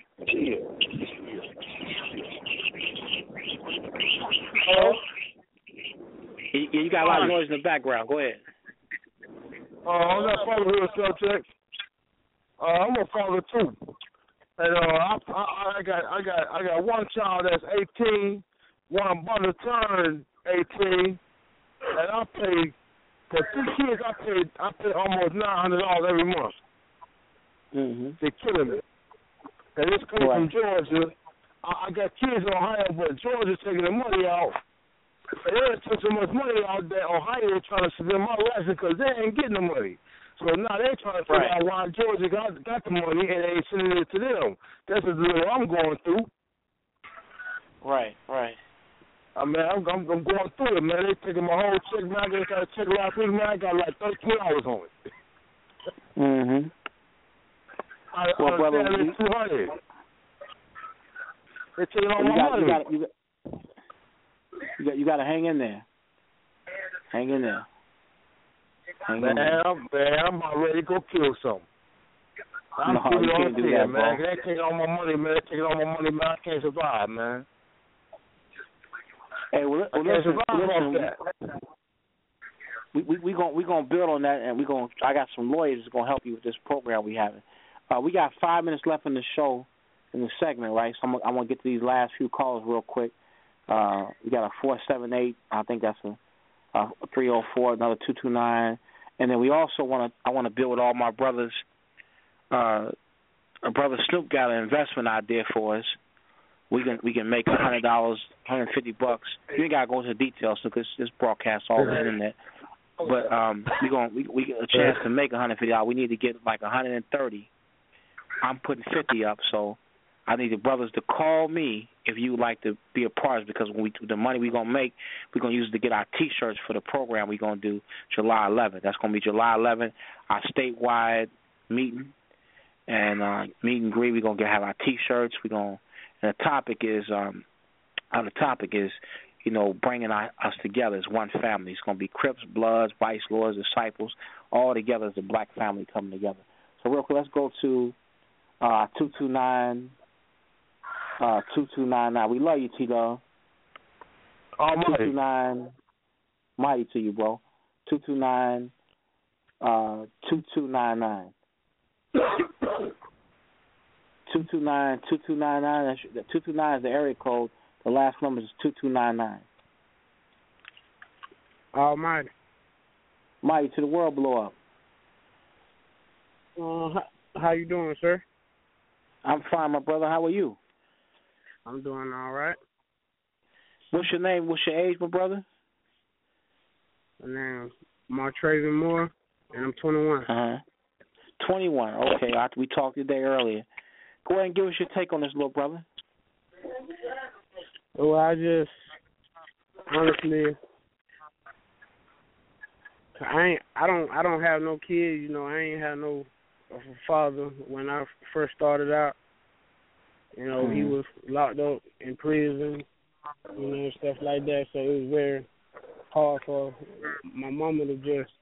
P: Hello?
A: You got a lot of noise in the background. Go ahead.
P: On that fatherhood subject, I'm a father too, and I got one child that's 18, one about to turn 18, and I pay for 3 kids. I pay almost $900 every month. They're killing me. And this comes from Georgia. I got kids in Ohio, but Georgia's taking the money out. And they took so much money out that Ohio is trying to submit my license because they ain't getting the money. So now they're trying to figure out why Georgia got the money and they ain't sending it to them. That's the deal I'm going through.
A: Right.
P: I mean, I'm going through it, man. They taking my whole check, man. I got to check last week, man. I got like 13 hours on it.
A: Well, brother,
P: it's 200. They're taking all my money.
A: You got to hang in there.
P: Man, I'm about ready to go kill something. I'm
A: you can't do that,
P: man. They taking all my money, man. I can't survive, man.
A: Hey, well,
P: I can't survive off that.
A: we gonna build on that, and I got some lawyers that's gonna help you with this program we having. We got 5 minutes left in the show, in the segment, right? So I'm gonna get to these last few calls real quick. We got a 478. I think that's a 304, another 229, and then we also I want to build with all my brothers. Our brother Snoop got an investment idea for us. We can make $100, $150. You ain't gotta go into details because this broadcast all over the internet. But we get a chance to make $150. We need to get like 130. I'm putting 50 up, so I need the brothers to call me if you would like to be a part, because when the money we're gonna make, we're gonna use it to get our T-shirts for the program we're gonna do July 11th. That's gonna be July 11th, our statewide meeting and meet and greet. We're gonna have our T-shirts. And the topic is bringing us together as one family. It's gonna be Crips, Bloods, Vice Lords, Disciples, all together as a black family coming together. So real quick, let's go to 229. 2299. We love you, T-Love. 229. Mighty to you, bro. 229. 2299. 229. 2299. 229 is the area code. The last number is 2299.
Q: Almighty.
A: Mighty to the world, blow
Q: up. How you doing, sir?
A: I'm fine, my brother. How are you?
Q: I'm doing all right.
A: What's your name? What's your age, my brother?
Q: My name is Martraven Moore, and I'm 21.
A: 21. Okay, we talked today earlier. Go ahead and give us your take on this, little brother.
Q: Well, I just honestly, I don't have no kids. You know, I ain't have no father when I first started out. You know, he was locked up in prison, and stuff like that. So it was very hard for my mama to just,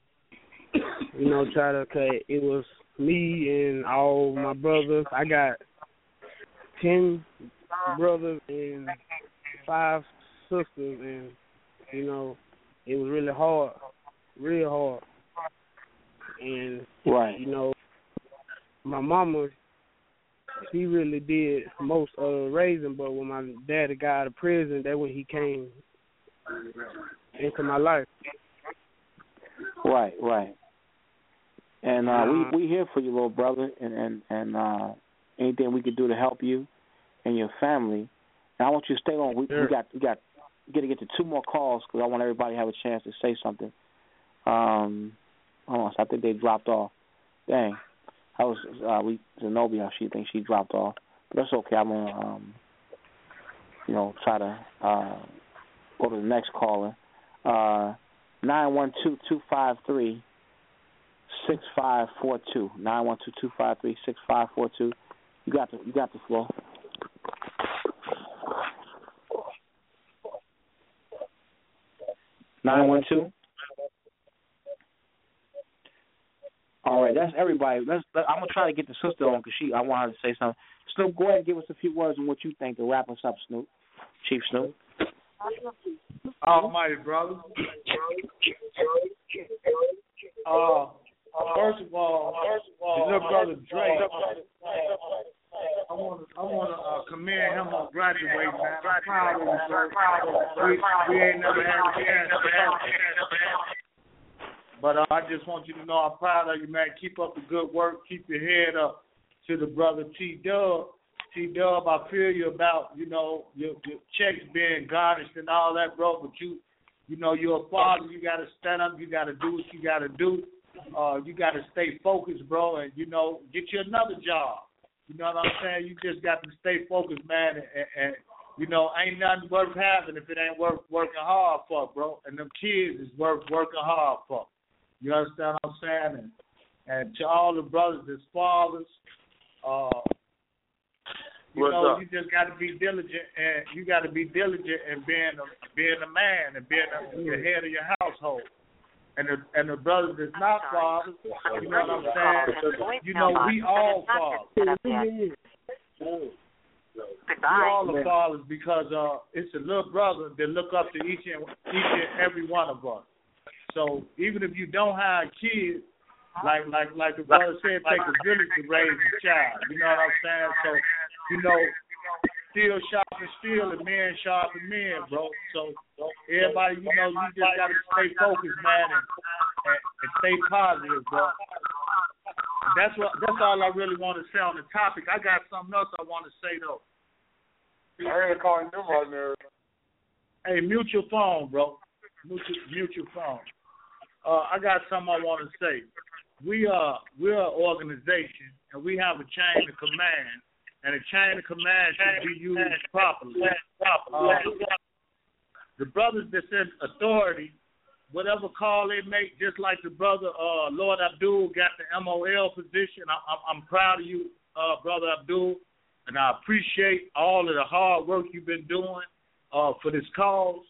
Q: try to. Cause it was me and all my brothers. I got 10 brothers and 5 sisters, and it was really hard, real hard. And my mama, she really did most of the raising, but when my daddy got out of prison, that's when he came into my life.
A: Right. And we here for you, little brother, and anything we could do to help you and your family. And I want you to stay on. We got to get to 2 more calls because I want everybody to have a chance to say something. Hold on, I think they dropped off. Dang. I was Zenobia. She thinks she dropped off, but that's okay. I'm gonna try to go to the next caller. 912-253-6542. 912-253-6542. You got the floor. (912) All right, that's everybody. I'm gonna try to get the sister on because I want her to say something. Snoop, go ahead and give us a few words on what you think to wrap us up, Snoop. Chief Snoop.
G: Almighty brother. First of all, the little brother Drake. I want to commend him on graduating, man. I'm proud of him, sir. We ain't never had a chance. But I just want you to know I'm proud of you, man. Keep up the good work. Keep your head up. To the brother T-Dub. T-Dub, I feel you about, your checks being garnished and all that, bro. But you're a father. You got to stand up. You got to do what you got to do. You got to stay focused, bro, and, get you another job. You know what I'm saying? You just got to stay focused, man, and ain't nothing worth having if it ain't worth working hard for, bro. And them kids is worth working hard for. You understand what I'm saying? And to all the brothers that's fathers, you just got to be diligent, and you got to be diligent in being a man and being the head of your household. And the brothers that's not fathers, you know what I'm saying? We all fathers. We all are fathers because it's a little brother that look up to each and every one of us. So even if you don't have kids, like the brother said, take a village to raise a child. You know what I'm saying? So, steel sharpen steel and men sharpen men, bro. So everybody, you just gotta stay focused, man, and stay positive, bro. That's all I really want to say on the topic. I got something else I want to say though.
I: I ain't calling them right now.
G: Hey, mute your phone, bro. Mute your phone. I got something I want to say. We're an organization, and we have a chain of command, and a chain of command should be used properly. The brothers that's in authority, whatever call they make, just like the brother Lord Abdul got the MOL position. I'm proud of you, Brother Abdul, and I appreciate all of the hard work you've been doing for this cause.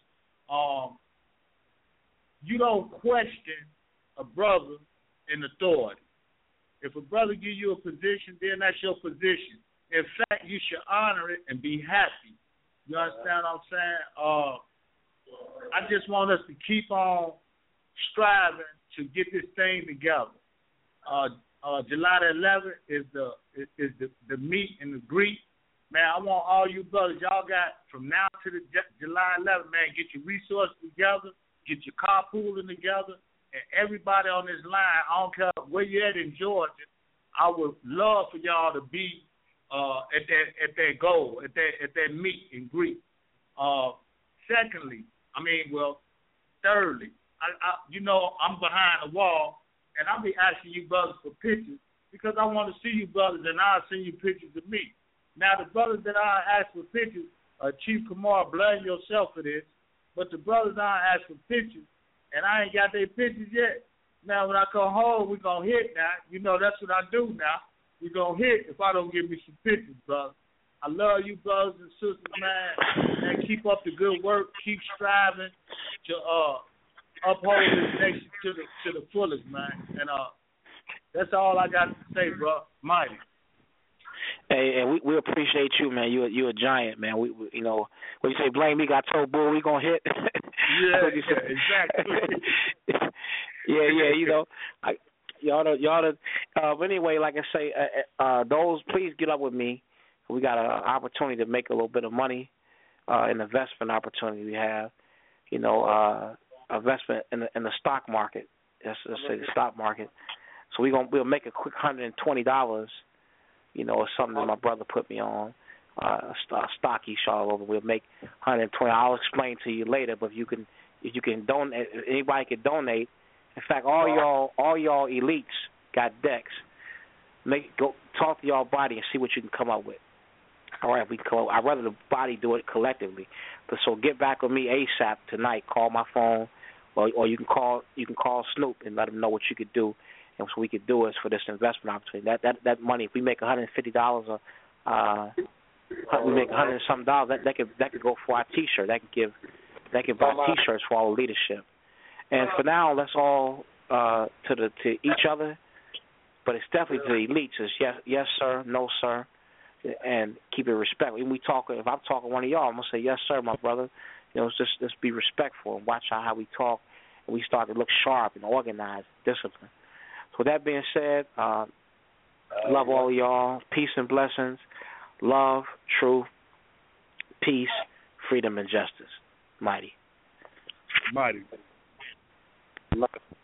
G: You don't question a brother in authority. If a brother give you a position, then that's your position. In fact, you should honor it and be happy. You understand what I'm saying? I just want us to keep on striving to get this thing together. July the 11th is the meet and the greet. Man, I want all you brothers, y'all got from now to the July 11th, man, get your resources together, get your carpooling together, and everybody on this line, I don't care where you're at in Georgia, I would love for y'all to be at that goal, at that meet and greet. Thirdly, I'm behind the wall, and I'll be asking you brothers for pictures because I want to see you brothers, and I'll send you pictures of me. Now, the brothers that I ask for pictures, Chief Kamar, blame yourself for this, but the brothers I ask for pictures, and I ain't got their pictures yet. Now, when I come home, we're going to hit now. That's what I do now. We're going to hit if I don't give me some pictures, brother. I love you brothers and sisters, man. And keep up the good work. Keep striving to uphold this nation to the fullest, man. And that's all I got to say, bro. Mighty.
B: Hey, and we appreciate you, man. You a giant, man. We when you say blame me, got told bull, we gonna hit.
G: Yeah, exactly.
B: yeah. Y'all. But anyway, like I say, those please get up with me. We got an opportunity to make a little bit of money, an investment opportunity we have. Investment in the stock market. Let's say the stock market. So we'll make a quick $120. It's something that my brother put me on. Stock all over. We'll make $120. I'll explain to you later. But if you can donate, anybody can donate. In fact, all y'all elites got decks. Go talk to y'all body and see what you can come up with. All right, I'd rather the body do it collectively. So get back with me ASAP tonight. Call my phone, or you can call Snoop and let him know what you could do. And so we could do is for this investment opportunity. That money, if we make $150 we make $100 and some dollars, that could go for our T-shirt. That could buy T-shirts for our leadership. And for now, let's all to each other, but it's definitely to the elites. It's yes sir, no sir, and keep it respectful. When we talk, if I'm talking to one of y'all, I'm gonna say yes sir, my brother. Just be respectful and watch how we talk, and we start to look sharp and organized, disciplined. So with that being said, love all of y'all. Peace and blessings. Love, truth, peace, freedom, and justice. Mighty.
G: Mighty.
B: Love.